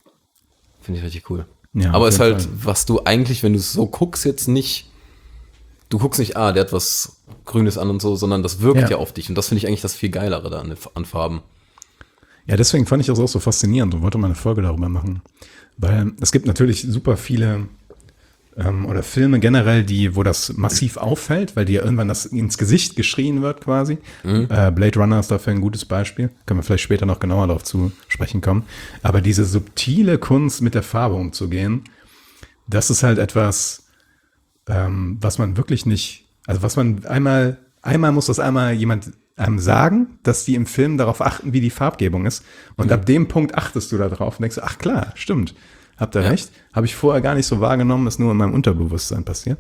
E: Finde ich richtig cool.
A: Ja,
E: Aber
A: auf
E: ist
A: jeden
E: halt,
A: Fall.
E: was du eigentlich, wenn du es so guckst, jetzt nicht, du guckst nicht, ah, der hat was Grünes an und so, sondern das wirkt ja,
A: Ja.
E: auf dich. Und das finde ich eigentlich das viel Geilere da an, an Farben.
A: Ja, deswegen fand ich das auch so faszinierend und wollte mal eine Folge darüber machen. Weil es gibt natürlich super viele ähm, oder Filme generell, die, wo das massiv auffällt, weil dir irgendwann das ins Gesicht geschrien wird quasi.
E: Mhm.
A: Äh, Blade Runner ist dafür ein gutes Beispiel. Können wir vielleicht später noch genauer darauf zu sprechen kommen. Aber diese subtile Kunst, mit der Farbe umzugehen, das ist halt etwas, ähm, was man wirklich nicht, also was man einmal, einmal muss das einmal jemand einem sagen, dass die im Film darauf achten, wie die Farbgebung ist. Und ab dem Punkt achtest du da drauf und denkst, ach klar, stimmt, habt ihr
E: Ja.
A: recht. Habe ich vorher gar nicht so wahrgenommen, ist nur in meinem Unterbewusstsein passiert.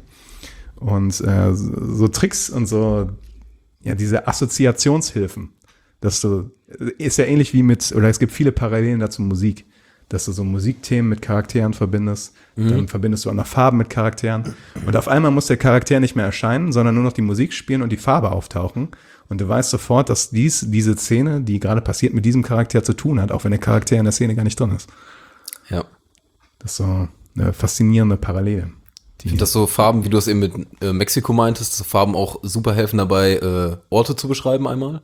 A: Und äh, so, so Tricks und so, ja, diese Assoziationshilfen, dass du, ist ja ähnlich wie mit, oder es gibt viele Parallelen dazu Musik, dass du so Musikthemen mit Charakteren verbindest, dann verbindest du auch noch Farben mit Charakteren und auf einmal muss der Charakter nicht mehr erscheinen, sondern nur noch die Musik spielen und die Farbe auftauchen und du weißt sofort, dass dies, diese Szene, die gerade passiert, mit diesem Charakter zu tun hat, auch wenn der Charakter in der Szene gar nicht drin ist.
E: Ja.
A: Das ist so eine faszinierende Parallele.
E: Ich finde das so Farben, wie du es eben mit äh, Mexiko meintest, so Farben auch super helfen dabei, äh, Orte zu beschreiben einmal.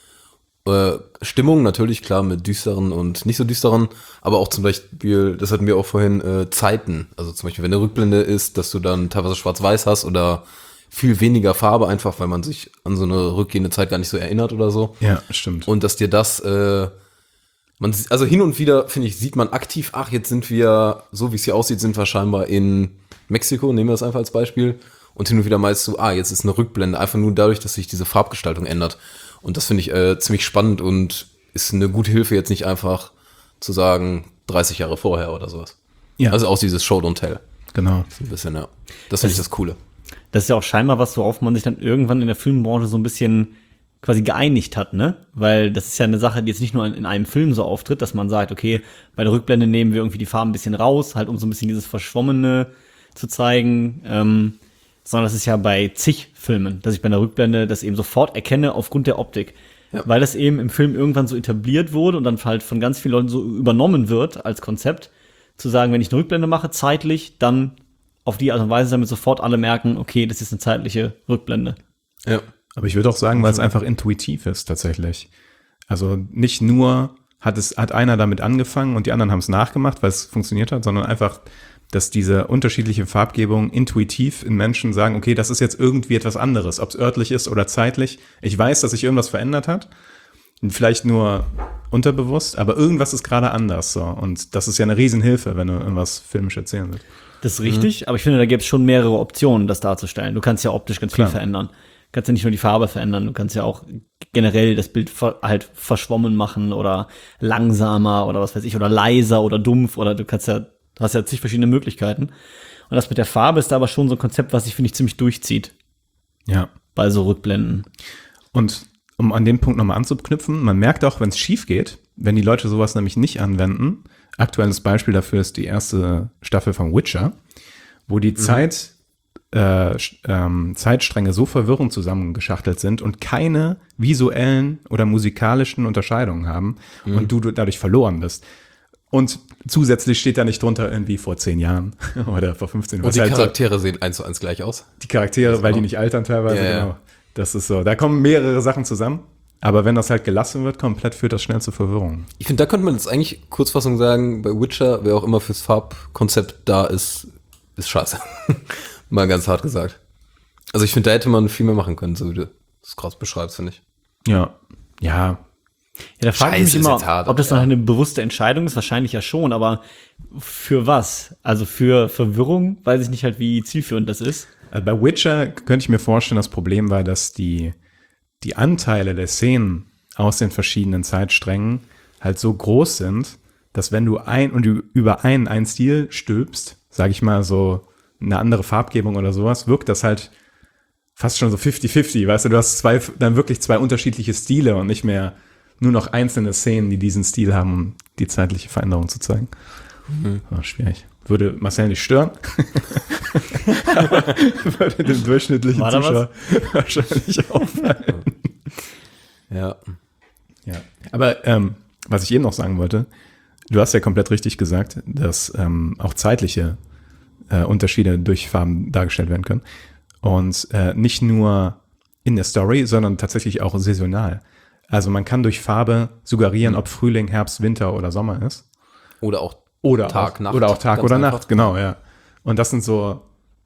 E: Äh, Stimmung natürlich, klar, mit düsteren und nicht so düsteren, aber auch zum Beispiel, das hatten wir auch vorhin, äh, Zeiten. Also zum Beispiel, wenn eine Rückblende ist, dass du dann teilweise schwarz-weiß hast oder viel weniger Farbe einfach, weil man sich an so eine rückgehende Zeit gar nicht so erinnert oder so.
A: Ja, stimmt.
E: Und dass dir das, äh, man, also hin und wieder, finde ich, sieht man aktiv, ach, jetzt sind wir, so wie es hier aussieht, sind wir scheinbar in Mexiko, nehmen wir das einfach als Beispiel. Und hin und wieder meinst du, ah, jetzt ist eine Rückblende, einfach nur dadurch, dass sich diese Farbgestaltung ändert. Und das finde ich äh, ziemlich spannend und ist eine gute Hilfe, jetzt nicht einfach zu sagen, dreißig Jahre vorher oder sowas.
A: Ja.
E: Also auch dieses Show Don't Tell.
A: Genau.
E: So ein bisschen, ja. Das finde ich das Coole.
F: Das ist ja auch scheinbar was, worauf man sich dann irgendwann in der Filmbranche so ein bisschen quasi geeinigt hat, ne? Weil das ist ja eine Sache, die jetzt nicht nur in, in einem Film so auftritt, dass man sagt, okay, bei der Rückblende nehmen wir irgendwie die Farben ein bisschen raus, halt um so ein bisschen dieses Verschwommene zu zeigen, ähm, sondern das ist ja bei zig Filmen, dass ich bei einer Rückblende das eben sofort erkenne aufgrund der Optik.
E: Ja.
F: Weil das eben im Film irgendwann so etabliert wurde und dann halt von ganz vielen Leuten so übernommen wird als Konzept, zu sagen, wenn ich eine Rückblende mache, zeitlich, dann auf die Art und Weise, damit sofort alle merken, okay, das ist eine zeitliche Rückblende.
E: Ja.
A: Aber ich würde auch sagen, weil es einfach intuitiv ist tatsächlich. Also nicht nur hat es hat einer damit angefangen und die anderen haben es nachgemacht, weil es funktioniert hat, sondern einfach, dass diese unterschiedliche Farbgebung intuitiv in Menschen sagen, okay, das ist jetzt irgendwie etwas anderes, ob es örtlich ist oder zeitlich. Ich weiß, dass sich irgendwas verändert hat, vielleicht nur unterbewusst, aber irgendwas ist gerade anders. So. Und das ist ja eine Riesenhilfe, wenn du irgendwas filmisch erzählen willst.
F: Das ist richtig, aber ich finde, da gäbe es schon mehrere Optionen, das darzustellen. Du kannst ja optisch ganz
A: Klar.
F: viel verändern. Du kannst ja nicht nur die Farbe verändern, du kannst ja auch generell das Bild ver- halt verschwommen machen oder langsamer oder was weiß ich, oder leiser oder dumpf oder du kannst ja, du hast ja zig verschiedene Möglichkeiten. Und das mit der Farbe ist da aber schon so ein Konzept, was sich, finde ich, ziemlich durchzieht
A: Ja.
F: bei so Rückblenden.
A: Und um an dem Punkt nochmal anzuknüpfen, man merkt auch, wenn es schief geht, wenn die Leute sowas nämlich nicht anwenden. Aktuelles Beispiel dafür ist die erste Staffel von Witcher, wo die Zeit äh, ähm, Zeitstränge so verwirrend zusammengeschachtelt sind und keine visuellen oder musikalischen Unterscheidungen haben mhm. und du, du dadurch verloren bist. Und zusätzlich steht da nicht drunter irgendwie vor zehn Jahren oder vor fünfzehn Jahren.
E: Und die
A: halt
E: Charaktere so, sehen eins zu eins gleich aus.
A: Die Charaktere, weil die nicht altern teilweise,
E: ja,
A: genau.
E: Ja.
A: Das ist so. Da kommen mehrere Sachen zusammen. Aber wenn das halt gelassen wird, komplett führt das schnell zu Verwirrung.
E: Ich finde, da könnte man jetzt eigentlich Kurzfassung sagen, bei Witcher, wer auch immer fürs Farbkonzept da ist, ist scheiße. Mal ganz hart gesagt. Also ich finde, da hätte man viel mehr machen können, so wie du das gerade beschreibst, finde ich.
A: Ja. Ja.
F: Ja, da frage ich
E: Scheiße,
F: mich
E: ist
F: immer,
E: jetzt hart,
F: ob das
E: ja.
F: noch eine bewusste Entscheidung ist. Wahrscheinlich ja schon, aber für was? Also für Verwirrung? Weiß ich nicht halt, wie zielführend das ist.
A: Also bei Witcher könnte ich mir vorstellen, das Problem war, dass die, die Anteile der Szenen aus den verschiedenen Zeitsträngen halt so groß sind, dass wenn du ein und du über einen, einen Stil stülpst, sage ich mal so eine andere Farbgebung oder sowas, wirkt das halt fast schon so fifty fifty, weißt du, du hast zwei, dann wirklich zwei unterschiedliche Stile und nicht mehr nur noch einzelne Szenen, die diesen Stil haben, um die zeitliche Veränderung zu zeigen. Mhm. Oh, schwierig. Würde Marcel nicht stören. Aber würde dem durchschnittlichen
F: War da
A: Zuschauer wahrscheinlich auffallen.
E: Ja.
A: Ja. Aber ähm, was ich eben noch sagen wollte, du hast ja komplett richtig gesagt, dass ähm, auch zeitliche äh, Unterschiede durch Farben dargestellt werden können. Und äh, nicht nur in der Story, sondern tatsächlich auch saisonal. Also man kann durch Farbe suggerieren, ob Frühling, Herbst, Winter oder Sommer ist.
E: Oder auch
A: Oder
E: Tag,
A: auch,
E: Nacht.
A: Oder auch Tag
E: Ganz
A: oder
E: einfach.
A: Nacht, genau, ja. Und das sind so,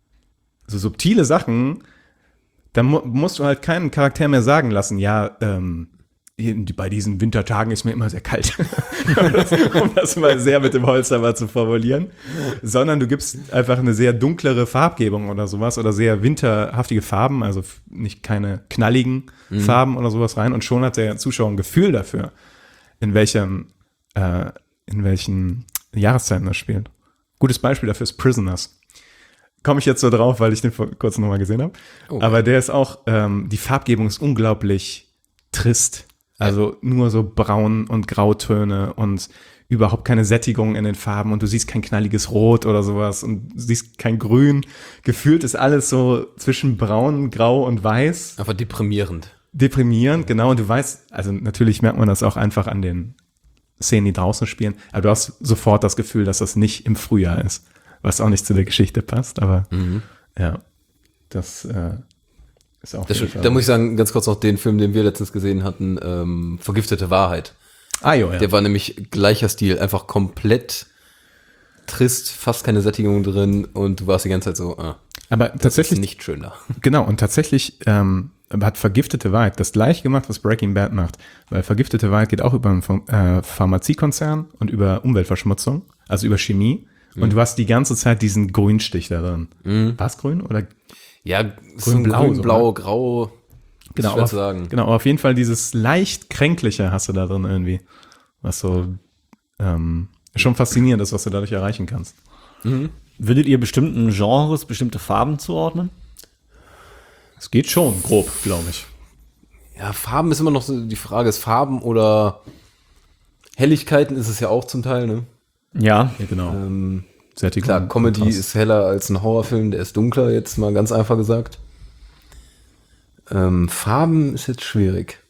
A: so subtile Sachen, da mu- musst du halt keinen Charakter mehr sagen lassen, ja, ähm, hier, bei diesen Wintertagen ist mir immer sehr kalt. um, das, um das mal sehr mit dem Holzhammer zu formulieren. Sondern du gibst einfach eine sehr dunklere Farbgebung oder sowas oder sehr winterhaftige Farben, also f- nicht keine knalligen
E: Mhm.
A: Farben oder sowas rein. Und schon hat der Zuschauer ein Gefühl dafür, in welchem, äh, in welchen Jahreszeiten das spielt. Gutes Beispiel dafür ist Prisoners. Komme ich jetzt so drauf, weil ich den vor kurzem nochmal gesehen habe.
E: Oh.
A: Aber der ist auch, ähm, die Farbgebung ist unglaublich trist. Also nur so Braun- und Grautöne und überhaupt keine Sättigung in den Farben und du siehst kein knalliges Rot oder sowas und du siehst kein Grün. Gefühlt ist alles so zwischen Braun, Grau und Weiß.
E: einfach deprimierend.
A: Deprimierend, genau. Und du weißt, also natürlich merkt man das auch einfach an den Szenen, die draußen spielen, aber du hast sofort das Gefühl, dass das nicht im Frühjahr ist, was auch nicht zu der Geschichte passt, aber
E: Mhm.
A: ja, das äh, ist auch
E: Das,
A: jeden Fall-
E: da muss ich sagen, ganz kurz noch den Film, den wir letztens gesehen hatten, ähm, Vergiftete Wahrheit.
A: Ah, jo, ja.
E: Der war nämlich gleicher Stil, einfach komplett trist, fast keine Sättigung drin und du warst die ganze Zeit so, ah,
A: aber
E: das ist
A: tatsächlich,
E: nicht schön da.
A: genau, und tatsächlich ähm, hat Vergiftete Wahrheit das gleiche gemacht, was Breaking Bad macht, weil Vergiftete Wahrheit geht auch über einen Pharm- äh, Pharmaziekonzern und über Umweltverschmutzung, also über Chemie und du hast die ganze Zeit diesen Grünstich da drin.
E: Mhm.
A: War es grün oder?
E: Ja, so ein
A: Grün-Blau,
E: grün,
A: so,
E: blau,
A: ne?
E: grau,
A: Genau,
E: schwer
A: auf,
E: zu sagen.
A: genau, aber auf jeden Fall dieses leicht Kränkliche hast du da drin irgendwie, was so ähm, schon faszinierend ist, was du dadurch erreichen kannst.
F: Würdet ihr bestimmten Genres bestimmte Farben zuordnen?
A: Es geht schon, grob, glaube ich.
E: Ja, Farben ist immer noch so, die Frage ist Farben oder Helligkeiten ist es ja auch zum Teil, ne?
F: Ja.
A: Ja, genau.
E: Ähm,
A: Sättigung,
E: klar, Comedy
A: Kontrast.
E: ist heller als ein Horrorfilm, der ist dunkler, jetzt mal ganz einfach gesagt. Ähm, Farben ist jetzt schwierig.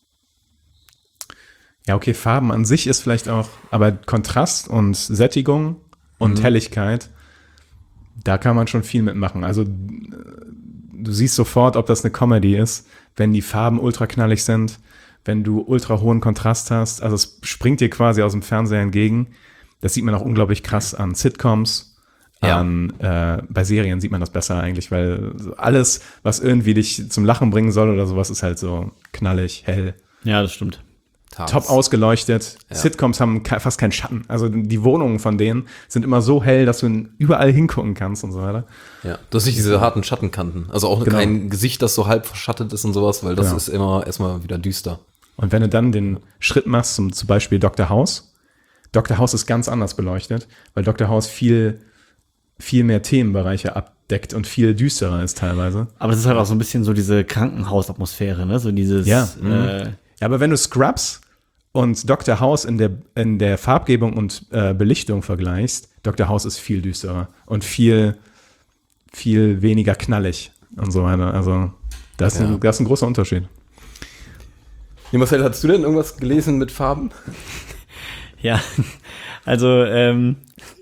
A: Ja, okay, Farben an sich ist vielleicht auch, aber Kontrast und Sättigung und Helligkeit, da kann man schon viel mitmachen. Also äh, du siehst sofort, ob das eine Comedy ist, wenn die Farben ultra knallig sind, wenn du ultra hohen Kontrast hast. Also es springt dir quasi aus dem Fernseher entgegen. Das sieht man auch unglaublich krass an Sitcoms.
E: Ja.
A: An, äh, bei Serien sieht man das besser eigentlich, weil so alles, was irgendwie dich zum Lachen bringen soll oder sowas, ist halt so knallig, hell.
F: Ja, das stimmt.
E: Tars.
A: Top ausgeleuchtet.
E: Ja.
A: Sitcoms haben ke- fast keinen Schatten. Also die Wohnungen von denen sind immer so hell, dass du überall hingucken kannst und so weiter.
E: Ja, du hast nicht diese harten Schattenkanten. Also auch
A: Genau.
E: kein Gesicht, das so halb verschattet ist und sowas, weil das
A: Genau.
E: ist immer erstmal wieder düster.
A: Und wenn du dann den Schritt machst zum, zum Beispiel Doktor House, Doktor House ist ganz anders beleuchtet, weil Doktor House viel, viel mehr Themenbereiche abdeckt und viel düsterer ist teilweise.
F: Aber es ist halt auch so ein bisschen so diese Krankenhausatmosphäre, ne? So dieses,
A: Ja.
F: äh,
A: Ja, aber wenn du Scrubs und Doktor House in der, in der Farbgebung und äh, Belichtung vergleichst, Doktor House ist viel düsterer und viel, viel weniger knallig und so weiter. Also das ist,
E: Ja.
A: ein, das ist ein großer Unterschied.
E: Ja, Marcel, hast du denn irgendwas gelesen mit Farben?
F: Ja, also, ähm,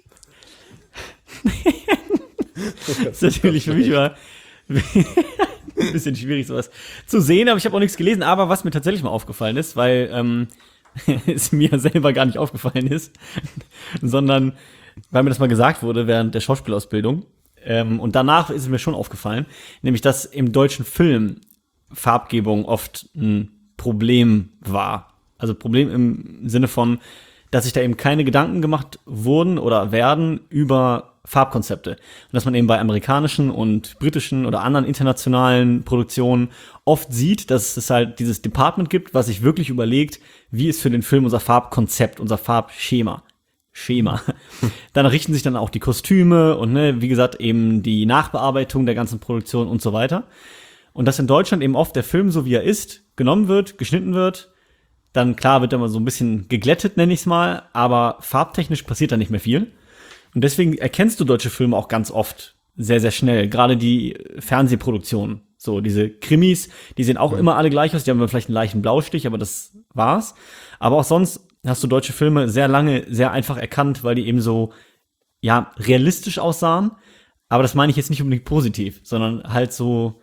F: das ist natürlich für mich immer ein bisschen schwierig, sowas zu sehen, aber ich habe auch nichts gelesen. Aber was mir tatsächlich mal aufgefallen ist, weil ähm, es mir selber gar nicht aufgefallen ist, sondern weil mir das mal gesagt wurde während der Schauspielausbildung. Ähm, und danach ist es mir schon aufgefallen, nämlich dass im deutschen Film Farbgebung oft ein Problem war. Also Problem im Sinne von, dass sich da eben keine Gedanken gemacht wurden oder werden über Farbkonzepte. Und dass man eben bei amerikanischen und britischen oder anderen internationalen Produktionen oft sieht, dass es halt dieses Department gibt, was sich wirklich überlegt, wie ist für den Film unser Farbkonzept, unser Farbschema. Schema. Danach richten sich dann auch die Kostüme und ne, wie gesagt eben die Nachbearbeitung der ganzen Produktion und so weiter. Und dass in Deutschland eben oft der Film, so wie er ist, genommen wird, geschnitten wird, dann klar wird er mal so ein bisschen geglättet, nenne ich es mal, aber farbtechnisch passiert da nicht mehr viel. Und deswegen erkennst du deutsche Filme auch ganz oft sehr, sehr schnell. Gerade die Fernsehproduktionen, so diese Krimis, die sehen auch immer alle gleich aus, die haben vielleicht einen leichten Blaustich, aber das war's. Aber auch sonst hast du deutsche Filme sehr lange, sehr einfach erkannt, weil die eben so, ja, realistisch aussahen. Aber das meine ich jetzt nicht unbedingt positiv, sondern halt so,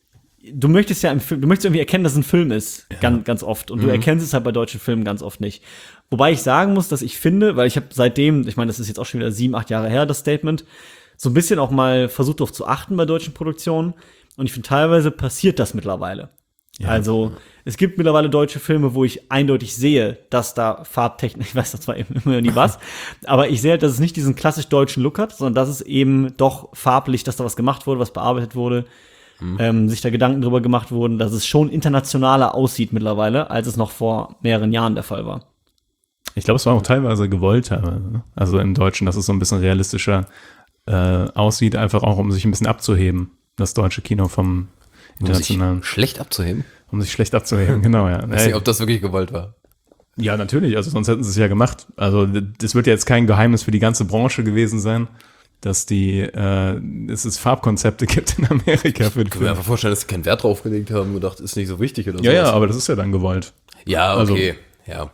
F: du möchtest ja im Film, du möchtest irgendwie erkennen, dass es ein Film ist, ja. ganz, ganz oft. Und mhm. du erkennst es halt bei deutschen Filmen ganz oft nicht. Wobei ich sagen muss, dass ich finde, weil ich habe seitdem, ich meine, das ist jetzt auch schon wieder sieben, acht Jahre her, das Statement, so ein bisschen auch mal versucht darauf zu achten bei deutschen Produktionen. Und ich finde, teilweise passiert das mittlerweile. Ja. Also, es gibt mittlerweile deutsche Filme, wo ich eindeutig sehe, dass da Farbtechnik, ich weiß das zwar immer nie was, aber ich sehe, dass es nicht diesen klassisch deutschen Look hat, sondern dass es eben doch farblich, dass da was gemacht wurde, was bearbeitet wurde, mhm. ähm, sich da Gedanken drüber gemacht wurden, dass es schon internationaler aussieht mittlerweile, als es noch vor mehreren Jahren der Fall war.
A: Ich glaube, es war auch teilweise gewollter, also im Deutschen, dass es so ein bisschen realistischer äh, aussieht, einfach auch, um sich ein bisschen abzuheben, das deutsche Kino vom internationalen.
E: Um sich schlecht abzuheben?
A: Um sich schlecht abzuheben, genau, ja.
E: Ich weiß nicht, ob das wirklich gewollt war.
A: Ja, natürlich, also sonst hätten sie es ja gemacht. Also das wird ja jetzt kein Geheimnis für die ganze Branche gewesen sein, dass die, äh, dass es Farbkonzepte gibt in Amerika für die
E: Ich kann mir
A: Filme.
E: einfach vorstellen, dass sie keinen Wert drauf gelegt haben und gedacht, ist nicht so wichtig oder so.
A: Ja, ja, aber das ist ja dann gewollt.
E: Ja, okay, also, ja.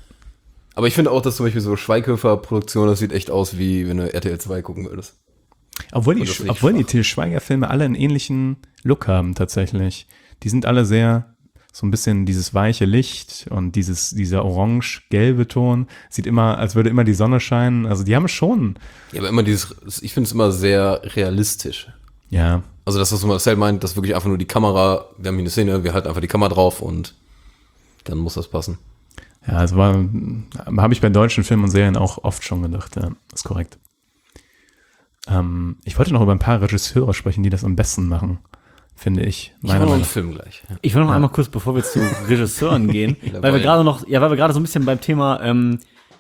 E: Aber ich finde auch, dass zum Beispiel so Schweighöfer-Produktion, das sieht echt aus, wie wenn du R T L zwei gucken würdest.
A: Obwohl die, obwohl die Til Schweiger-Filme alle einen ähnlichen Look haben tatsächlich. Die sind alle sehr, so ein bisschen dieses weiche Licht und dieses, dieser orange-gelbe Ton. Sieht immer, als würde immer die Sonne scheinen. Also die haben schon.
E: Ja, aber immer dieses, ich finde es immer sehr realistisch.
A: Ja.
E: Also das, was Marcel meint, dass wirklich einfach nur die Kamera, wir haben hier eine Szene, wir halten einfach die Kamera drauf und dann muss das passen.
A: Ja, also war, habe ich bei deutschen Filmen und Serien auch oft schon gedacht, ja, ist korrekt. Ähm, ich wollte noch über ein paar Regisseure sprechen, die das am besten machen, finde ich.
E: Ich habe noch einen Film gleich. Ja.
F: Ich will noch ja. einmal kurz, bevor wir zu Regisseuren gehen, weil wir gerade noch, ja, weil wir gerade so ein bisschen beim Thema ähm,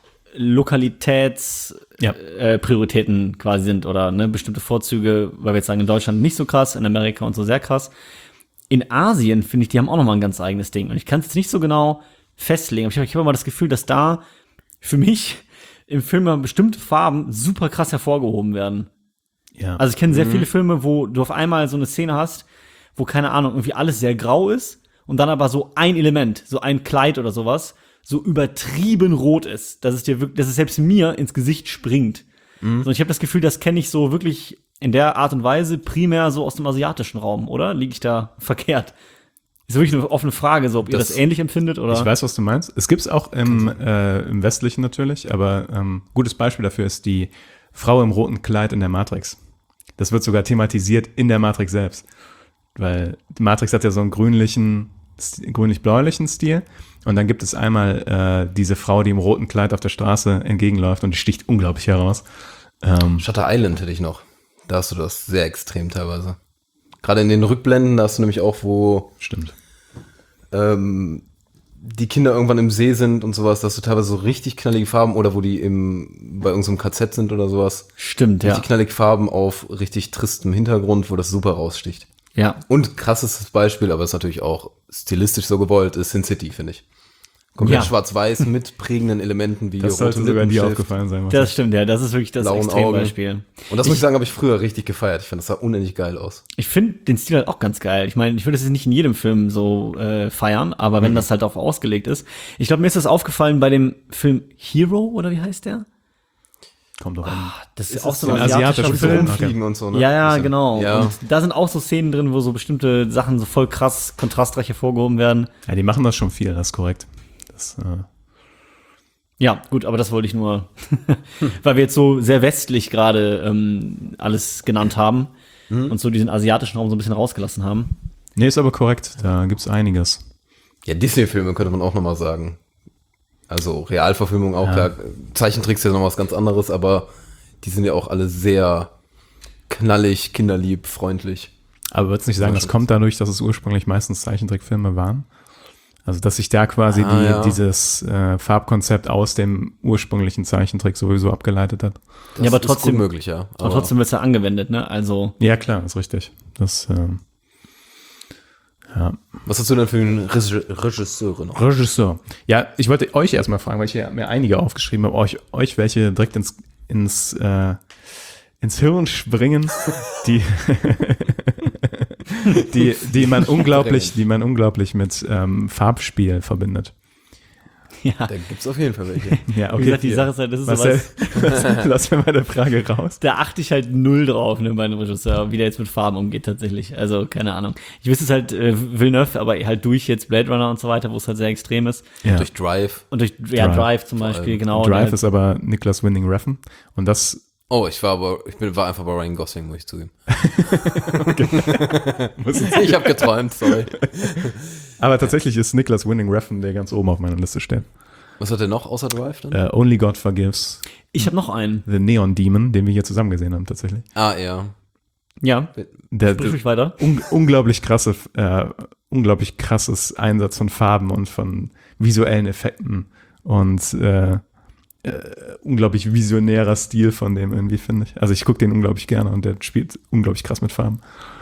F: Lokalitätsprioritäten ja. äh, quasi sind oder ne, bestimmte Vorzüge, weil wir jetzt sagen, in Deutschland nicht so krass, in Amerika und so sehr krass. In Asien, finde ich, die haben auch noch mal ein ganz eigenes Ding. Und ich kann es jetzt nicht so genau festlegen, aber ich habe hab immer das Gefühl, dass da für mich im Film bestimmte Farben super krass hervorgehoben werden.
A: Ja.
F: Also ich kenne sehr mhm. viele Filme, wo du auf einmal so eine Szene hast, wo, keine Ahnung, irgendwie alles sehr grau ist und dann aber so ein Element, so ein Kleid oder sowas, so übertrieben rot ist, dass es dir wirklich, dass es selbst mir ins Gesicht springt. Mhm. Und ich habe das Gefühl, das kenne ich so wirklich in der Art und Weise primär so aus dem asiatischen Raum, oder? Liege ich da verkehrt? Ist wirklich eine offene Frage, so ob das, ihr das ähnlich empfindet, oder?
A: Ich weiß, was du meinst. Es gibt's auch im, äh, im Westlichen natürlich, aber ähm, gutes Beispiel dafür ist die Frau im roten Kleid in der Matrix. Das wird sogar thematisiert in der Matrix selbst. Weil die Matrix hat ja so einen grünlichen, grünlich-bläulichen Stil. Und dann gibt es einmal äh, diese Frau, die im roten Kleid auf der Straße entgegenläuft und die sticht unglaublich heraus. Ähm,
E: Shutter Island hätte ich noch. Da hast du das sehr extrem teilweise. Gerade in den Rückblenden, da hast du nämlich auch, wo
A: Stimmt.
E: Ähm, die Kinder irgendwann im See sind und sowas, dass du teilweise so richtig knallige Farben oder wo die im bei irgendeinem K Z sind oder sowas.
F: Stimmt,
E: richtig
F: ja.
E: knallige Farben auf richtig tristem Hintergrund, wo das super raussticht.
F: Ja.
E: Und krassestes Beispiel, aber ist natürlich auch stilistisch so gewollt, ist Sin City, finde ich. Komplett
F: Ja.
E: schwarz-weiß mit prägenden Elementen wie
A: Das sollte
E: rotem
A: sogar dir
E: Lippenstift.
A: aufgefallen sein.
F: Das stimmt, ja, das ist wirklich das
E: Blauen
F: Extrembeispiel.
E: Und das muss ich sagen, habe ich früher richtig gefeiert. Ich fand, das sah unendlich geil aus.
F: Ich finde den Stil halt auch ganz geil. Ich meine, ich würde es jetzt nicht in jedem Film so äh, feiern, aber wenn
E: Mhm.
F: das halt darauf ausgelegt ist. Ich glaube, mir ist das aufgefallen bei dem Film Hero, oder wie heißt der?
A: Kommt doch an.
F: Das ist,
E: Ist
F: auch
E: das
F: so
E: so
F: ein
A: ein
F: asiatischer
A: asiatischer
F: Film.
A: Film?
E: Rumfliegen und so, ne?
F: Ja, ja,
E: Bisschen.
F: genau.
E: Ja.
F: Und da sind auch so Szenen drin, wo so bestimmte Sachen so voll krass kontrastreich hervorgehoben werden.
A: Ja, die machen das schon viel, das ist korrekt. Das, äh,
F: Ja, gut, aber das wollte ich nur, weil wir jetzt so sehr westlich gerade ähm, alles genannt haben und so diesen asiatischen Raum so ein bisschen rausgelassen haben.
A: nee, ist aber korrekt. Da gibt's einiges.
E: Ja, Disney-Filme könnte man auch nochmal sagen. Also Realverfilmung auch,
A: Ja.
E: klar. Zeichentricks ist ja noch was ganz anderes, aber die sind ja auch alle sehr knallig, kinderlieb, freundlich.
A: Aber würdest nicht sagen, das kommt dadurch, dass es ursprünglich meistens Zeichentrickfilme waren? Also, dass sich da quasi
E: Ah,
A: die,
E: ja.
A: dieses äh, Farbkonzept aus dem ursprünglichen Zeichentrick sowieso abgeleitet hat.
E: Das
F: Ja, aber
E: ist
F: trotzdem-
E: gut möglich, ja.
F: Aber trotzdem wird es ja angewendet, ne? Also,
A: Ja, klar, ist richtig. Das, ähm, ja.
E: Was hast du denn für einen Regi- Regisseur noch?
A: Regisseur. Ja, ich wollte euch erstmal fragen, weil ich hier mir einige aufgeschrieben habe, euch, euch welche direkt ins, ins, äh, ins Hirn springen, die, die, die man unglaublich, die man unglaublich mit ähm, Farbspiel verbindet.
F: ja.
E: Da gibt's auf jeden Fall welche.
A: Ja, okay.
F: Wie gesagt, die Sache ist halt, das ist
A: Marcel,
F: sowas,
A: lass, lass mir meine Frage raus.
F: da achte ich halt null drauf, ne, bei einem Regisseur, wie der jetzt mit Farben umgeht tatsächlich. Also, keine Ahnung. Ich wüsste es halt äh, Villeneuve, aber halt durch jetzt Blade Runner und so weiter, wo es halt sehr extrem ist.
A: Ja.
E: Durch Drive.
F: Und durch ja,
A: Drive.
F: Drive zum
E: Vor
F: Beispiel,
E: allem.
F: genau.
A: Drive
F: der-
A: ist aber Nicholas Winding Refn und das
E: Oh, ich war aber, ich bin, war einfach bei Ryan Gosling, muss ich zugeben.
A: muss
E: Ich habe geträumt, sorry.
A: aber tatsächlich ist Nicholas Winding Refn, der ganz oben auf meiner Liste steht.
E: Was hat der noch außer Drive dann?
A: Uh, Only God Forgives,
F: Ich habe noch einen.
A: The Neon Demon, den wir hier zusammen gesehen haben tatsächlich.
E: Ah, ja.
F: Ja,
A: Der,
F: sprich mich weiter.
A: un unglaublich krasse, äh, unglaublich krasses Einsatz von Farben und von visuellen Effekten und äh, äh, unglaublich visionärer Stil von dem irgendwie, finde ich. Also ich gucke den unglaublich gerne und der spielt unglaublich krass mit Farben.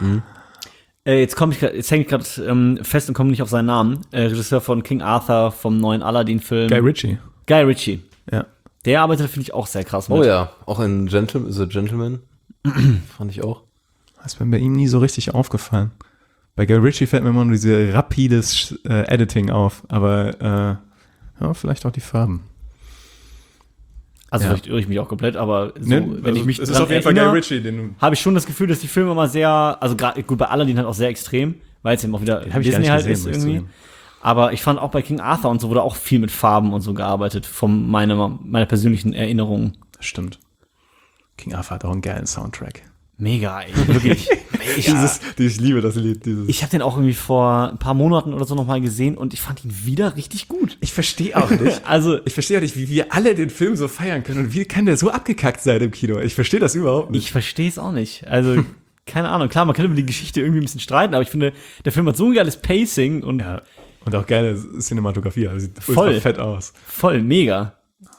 F: Äh, jetzt komme ich, grad- jetzt hänge ich gerade ähm, fest und komme nicht auf seinen Namen. Äh, Regisseur von King Arthur, vom neuen Aladdin-Film.
A: Guy Ritchie.
F: Guy Ritchie.
A: Ja.
F: Der arbeitet, finde ich, auch sehr krass mit.
E: Oh ja, auch in Gentleman, The Gentleman. Fand ich auch.
A: Das ist mir bei ihm nie so richtig aufgefallen. Bei Guy Ritchie fällt mir immer nur diese rapides äh, Editing auf, aber äh, ja, vielleicht auch die Farben.
F: Also
A: Ja.
F: vielleicht irre ich mich auch komplett, aber so,
A: Ne?
F: wenn ich
A: Also,
F: mich
A: es ist
F: dran
A: auf jeden Fall
F: erinnere,
A: Guy Ritchie, den du
F: habe ich schon das Gefühl, dass die Filme immer sehr, also gerade gut bei Aladdin halt auch sehr extrem, weil es eben auch wieder
A: Den hab ich gar
F: Disney
A: nicht
F: halt
A: gesehen,
F: ist
A: muss ich
F: irgendwie.
A: zugeben.
F: Aber ich fand auch bei King Arthur und so wurde auch viel mit Farben und so gearbeitet, von meiner, meiner persönlichen Erinnerung.
A: Das stimmt. King Arthur hat auch einen geilen Soundtrack.
F: Mega, ey, wirklich. ich
A: Dieses, ich liebe das Lied. Dieses.
F: ich habe den auch irgendwie vor ein paar Monaten oder so nochmal gesehen und ich fand ihn wieder richtig gut.
A: Ich verstehe auch nicht.
F: Also,
A: Ich verstehe auch nicht, wie wir alle den Film so feiern können und wie kann der so abgekackt sein im Kino? Ich verstehe das überhaupt nicht.
F: ich verstehe es auch nicht. Also, keine Ahnung. Klar, man kann über die Geschichte irgendwie ein bisschen streiten, aber ich finde, der Film hat so ein geiles Pacing und
A: Ja. Und auch geile Cinematografie. Also sieht
F: Voll.
A: ultra fett aus.
F: voll mega.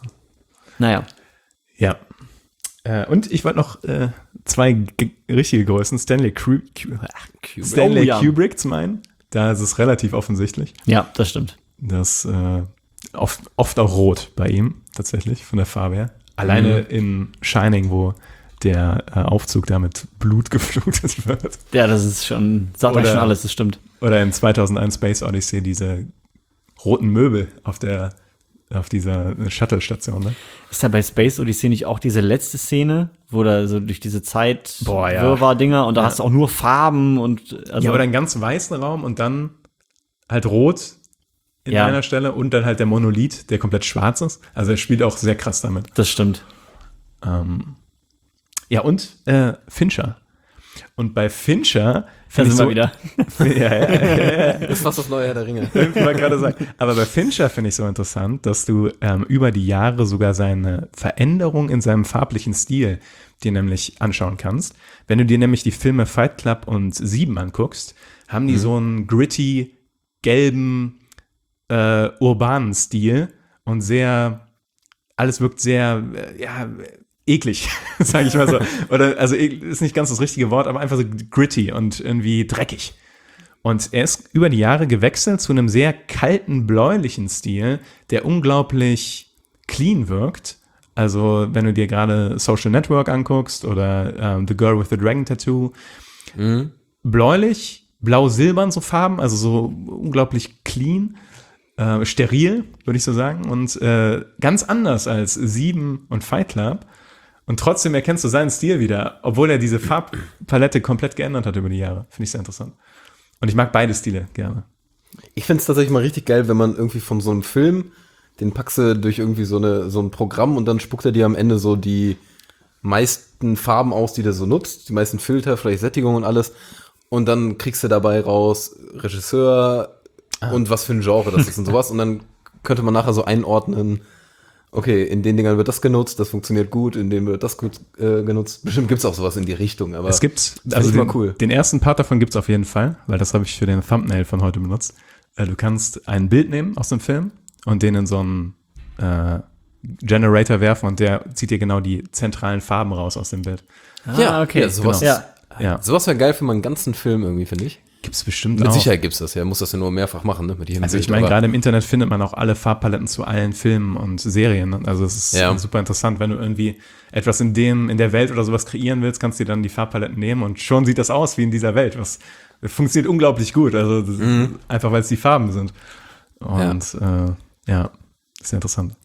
F: Naja.
A: Ja. Äh, und ich wollte noch äh, zwei g- richtige Größen, Stanley, Kru Q ach, Stanley
F: Oh, ja.
A: Kubricks meinen. Da ist es relativ offensichtlich.
F: Ja, das stimmt.
A: Das äh, oft, oft auch rot bei ihm, tatsächlich, von der Farbe her. Alleine in Shining, wo der äh, Aufzug da mit Blut geflutet wird.
F: Ja, das ist schon, sagt euch
A: Oder-
F: schon alles, das stimmt.
A: Oder in zweitausendeins Space Odyssey diese roten Möbel auf der auf dieser Shuttle-Station. Ne?
F: Ist da bei Space Odyssey nicht auch diese letzte Szene, wo da so durch diese Zeit
A: Boah, ja.
F: Wirrwarr-Dinger und da
A: Ja.
F: hast du auch nur Farben und also
A: Ja, oder einen ganz weißen Raum und dann halt rot in
F: Ja.
A: einer Stelle und dann halt der Monolith, der komplett schwarz ist. Also er spielt auch sehr krass damit.
F: das stimmt.
A: Ähm, ja, und äh, Fincher. Und bei Fincher
F: Da
A: finde ich
F: sind
A: so,
F: wir wieder.
A: ja, ja, ja,
E: Das ist fast das neue Herr der Ringe.
A: ich wollte gerade sagen. Aber bei Fincher finde ich so interessant, dass du ähm, über die Jahre sogar seine Veränderung in seinem farblichen Stil dir nämlich anschauen kannst. Wenn du dir nämlich die Filme Fight Club und Sieben anguckst, haben die so einen gritty, gelben, äh, urbanen Stil und sehr, alles wirkt sehr, äh, ja, eklig, sage ich mal so. Oder, also e- ist nicht ganz das richtige Wort, aber einfach so gritty und irgendwie dreckig. Und er ist über die Jahre gewechselt zu einem sehr kalten, bläulichen Stil, der unglaublich clean wirkt. Also wenn du dir gerade Social Network anguckst oder ähm, The Girl with the Dragon Tattoo, mhm. bläulich, blau-silbern so Farben, also so unglaublich clean, äh, steril, würde ich so sagen. Und äh, ganz anders als Sieben und Fight Club. Und trotzdem erkennst du seinen Stil wieder, obwohl er diese Farbpalette komplett geändert hat über die Jahre. Finde ich sehr interessant. Und ich mag beide Stile gerne.
E: Ich finde es tatsächlich mal richtig geil, wenn man irgendwie von so einem Film, den packst du durch irgendwie so eine so ein Programm und dann spuckt er dir am Ende so die meisten Farben aus, die der so nutzt, die meisten Filter, vielleicht Sättigung und alles. Und dann kriegst du dabei raus Regisseur ah. und was für ein Genre das ist und sowas. Und dann könnte man nachher so einordnen, okay, in den Dingern wird das genutzt, das funktioniert gut, in denen wird das gut äh, genutzt. Bestimmt gibt's auch sowas in die Richtung, aber
A: es gibt, also den, mal cool. Den ersten Part davon gibt's auf jeden Fall, weil das habe ich für den Thumbnail von heute benutzt. Äh, du kannst ein Bild nehmen aus dem Film und den in so einen äh, Generator werfen und der zieht dir genau die zentralen Farben raus aus dem Bild.
F: Ah, ja, okay.
E: Ja, sowas,
F: genau. ja.
E: Ja. Sowas wäre geil für meinen ganzen Film irgendwie, finde ich.
A: Gibt's bestimmt
E: Mit
A: auch.
E: Sicherheit gibt's das, ja. Muss das ja nur mehrfach machen, ne? Mit jedem
A: also ich
E: Bild,
A: meine, gerade im Internet findet man auch alle Farbpaletten zu allen Filmen und Serien. Also es ist
E: ja.
A: super interessant, wenn du irgendwie etwas in dem, in der Welt oder sowas kreieren willst, kannst du dir dann die Farbpaletten nehmen und schon sieht das aus wie in dieser Welt. Was funktioniert unglaublich gut. Also das
E: mhm.
A: ist einfach, weil es die Farben sind. Und ja, äh, ja sehr interessant.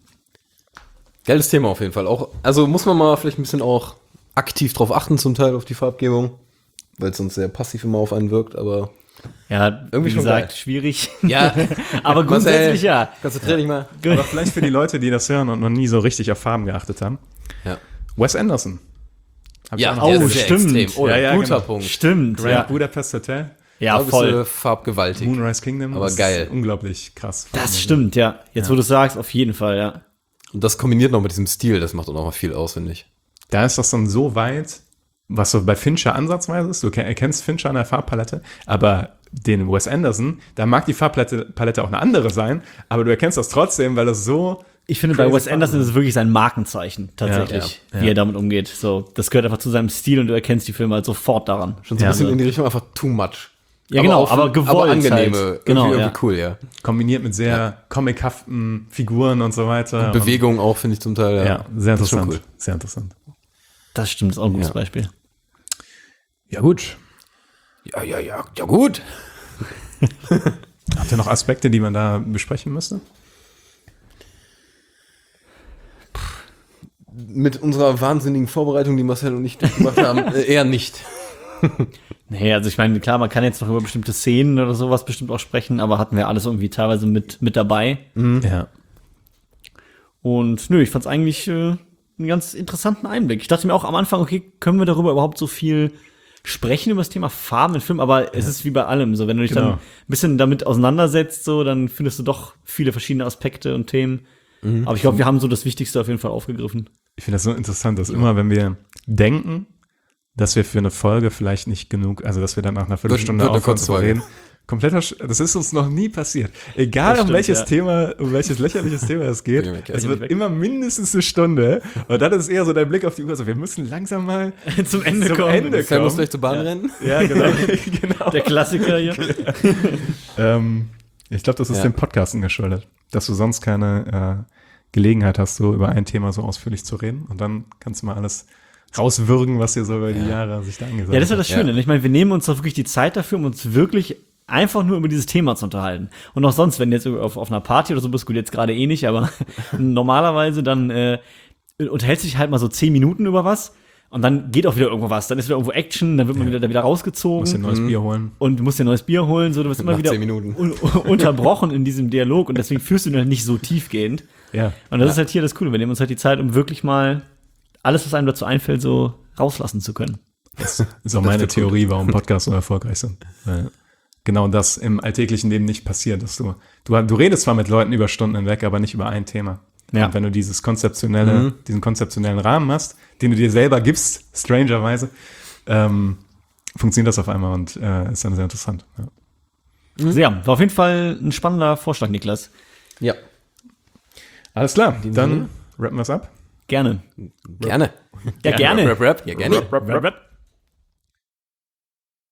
E: Geiles Thema auf jeden Fall. Auch, also muss man mal vielleicht ein bisschen auch aktiv drauf achten, zum Teil auf die Farbgebung, weil es sonst sehr passiv immer auf einen wirkt, aber
F: ja,
E: irgendwie
F: wie
E: schon
F: gesagt,
E: geil.
F: schwierig.
E: Ja,
F: aber grundsätzlich ja.
E: Konzentrier dich mal.
A: Aber vielleicht für die Leute, die das hören und noch nie so richtig auf Farben geachtet haben.
E: Ja.
A: Wes Anderson. Hab
E: ja,
A: ich auch
F: oh,
A: noch
E: der
A: gesehen.
F: stimmt.
E: Extrem. Oh,
A: Ja, ja,
E: guter
A: genau.
E: Punkt.
F: Stimmt,
A: Grand
F: ja.
A: Budapest Hotel,
F: Ja,
E: Da bist
F: voll.
E: du farbgewaltig.
A: Moonrise Kingdom.
E: Aber
A: das
E: geil.
A: Ist unglaublich krass.
F: Das stimmt, ja. Jetzt, wo du sagst, auf jeden Fall, ja.
E: Und das kombiniert noch mit diesem Stil, das macht auch noch mal viel aus, finde ich.
A: Da ist das dann so weit, was so bei Fincher ansatzweise ist. Du erkennst Fincher an der Farbpalette, aber den Wes Anderson, da mag die Farbpalette Palette auch eine andere sein, aber du erkennst das trotzdem, weil das so.
F: Ich finde, bei Wes Anderson ist es wirklich sein Markenzeichen, tatsächlich,
A: Ja, ja,
F: wie
A: ja.
F: er damit umgeht. So, das gehört einfach zu seinem Stil und du erkennst die Filme halt sofort daran.
E: Schon so ein
A: Ja,
E: bisschen
F: so.
E: in die Richtung einfach too much.
F: Ja, genau,
E: auf-
F: aber gewollt
E: aber angenehme,
F: halt. Genau,
E: irgendwie,
F: ja.
E: irgendwie cool, ja.
A: Kombiniert mit sehr comichaften Figuren und so weiter.
E: Und Bewegung auch, finde ich zum Teil.
A: Und, ja, sehr
E: Das ist schon
A: interessant.
E: cool.
A: Sehr interessant.
F: Das stimmt, ist auch ein gutes
E: Ja.
F: Beispiel.
A: Ja, gut.
E: Ja, ja, ja, ja gut.
A: Habt ihr noch Aspekte, die man da besprechen müsste?
E: Mit unserer wahnsinnigen Vorbereitung, die Marcel und ich gemacht haben, äh, eher nicht.
F: Nee, also ich meine, klar, man kann jetzt noch über bestimmte Szenen oder sowas bestimmt auch sprechen, aber hatten wir alles irgendwie teilweise mit, mit dabei.
A: Ja.
F: Und nö, ich fand's eigentlich äh, einen ganz interessanten Einblick. Ich dachte mir auch am Anfang, okay, können wir darüber überhaupt so viel sprechen über das Thema Farben in Filmen, aber es ist wie bei allem so, wenn du dich
A: Genau.
F: dann ein bisschen damit auseinandersetzt, so, dann findest du doch viele verschiedene Aspekte und Themen. Aber ich glaube, wir haben so das Wichtigste auf jeden Fall aufgegriffen.
A: Ich finde das so interessant, dass immer, wenn wir denken, dass wir für eine Folge vielleicht nicht genug, also dass wir dann nach einer Viertelstunde
E: Wird- wird eine
A: aufhören
E: kurze
A: zu
E: Folge.
A: reden. Kompletter, Sch- das ist uns noch nie passiert. Egal
F: Das
A: um
F: stimmt,
A: welches
F: ja.
A: Thema, um welches lächerliches Thema es geht,
E: Bin ich weg, ja.
A: es
F: Bin ich
A: wird
F: weg.
A: immer mindestens eine Stunde. Und dann ist eher so dein Blick auf die Uhr, so wir müssen langsam mal
F: Zum Ende
A: zum
F: kommen.
A: Ende
E: Marcel muss
A: kommen.
E: gleich zur Bahn rennen.
A: Ja, genau. genau.
F: Der Klassiker hier.
A: Ähm, ich glaube, das ist
E: Ja.
A: dem Podcasten geschuldet, dass du sonst keine äh, Gelegenheit hast, so über ein Thema so ausführlich zu reden. Und dann kannst du mal alles rauswürgen, was dir so über die Jahre sich da angesagt
F: Ja, das ist ja
A: hat.
F: das Schöne.
E: Ja.
F: Ich meine, wir nehmen uns doch wirklich die Zeit dafür, um uns wirklich einfach nur über dieses Thema zu unterhalten. Und auch sonst, wenn du jetzt auf, auf einer Party oder so bist, gut, jetzt gerade eh nicht, aber normalerweise dann äh, unterhältst du dich halt mal so zehn Minuten über was und dann geht auch wieder irgendwo was. Dann ist wieder irgendwo Action, dann wird man wieder, da wieder rausgezogen.
A: Musst dir ein neues Bier holen.
F: Und du musst dir ein neues Bier holen, so, du wirst immer
E: Nach
F: wieder
E: zehn Minuten.
F: un unterbrochen in diesem Dialog und deswegen führst du ihn halt nicht so tiefgehend.
A: Ja.
F: Und das ist halt hier das Coole, wir nehmen uns halt die Zeit, um wirklich mal alles, was einem dazu einfällt, so rauslassen zu können.
A: Das ist auch meine
E: wird
A: Theorie, warum Podcasts so erfolgreich sind. Weil genau das im alltäglichen Leben nicht passiert. Dass du, du, du redest zwar mit Leuten über Stunden hinweg, aber nicht über ein Thema.
F: Ja.
A: Und wenn du dieses konzeptionelle, diesen konzeptionellen Rahmen hast, den du dir selber gibst, strangerweise, ähm, funktioniert das auf einmal und äh, ist dann sehr interessant. Ja.
F: Sehr, war auf jeden Fall ein spannender Vorschlag, Niklas.
E: Ja,
A: Alles klar,
E: Sinne.
A: dann rappen wir es ab.
F: Gerne.
E: gerne.
F: Ja, gerne.
E: Rap, rap, rap. Ja, gerne.
F: Rap, rap, rap.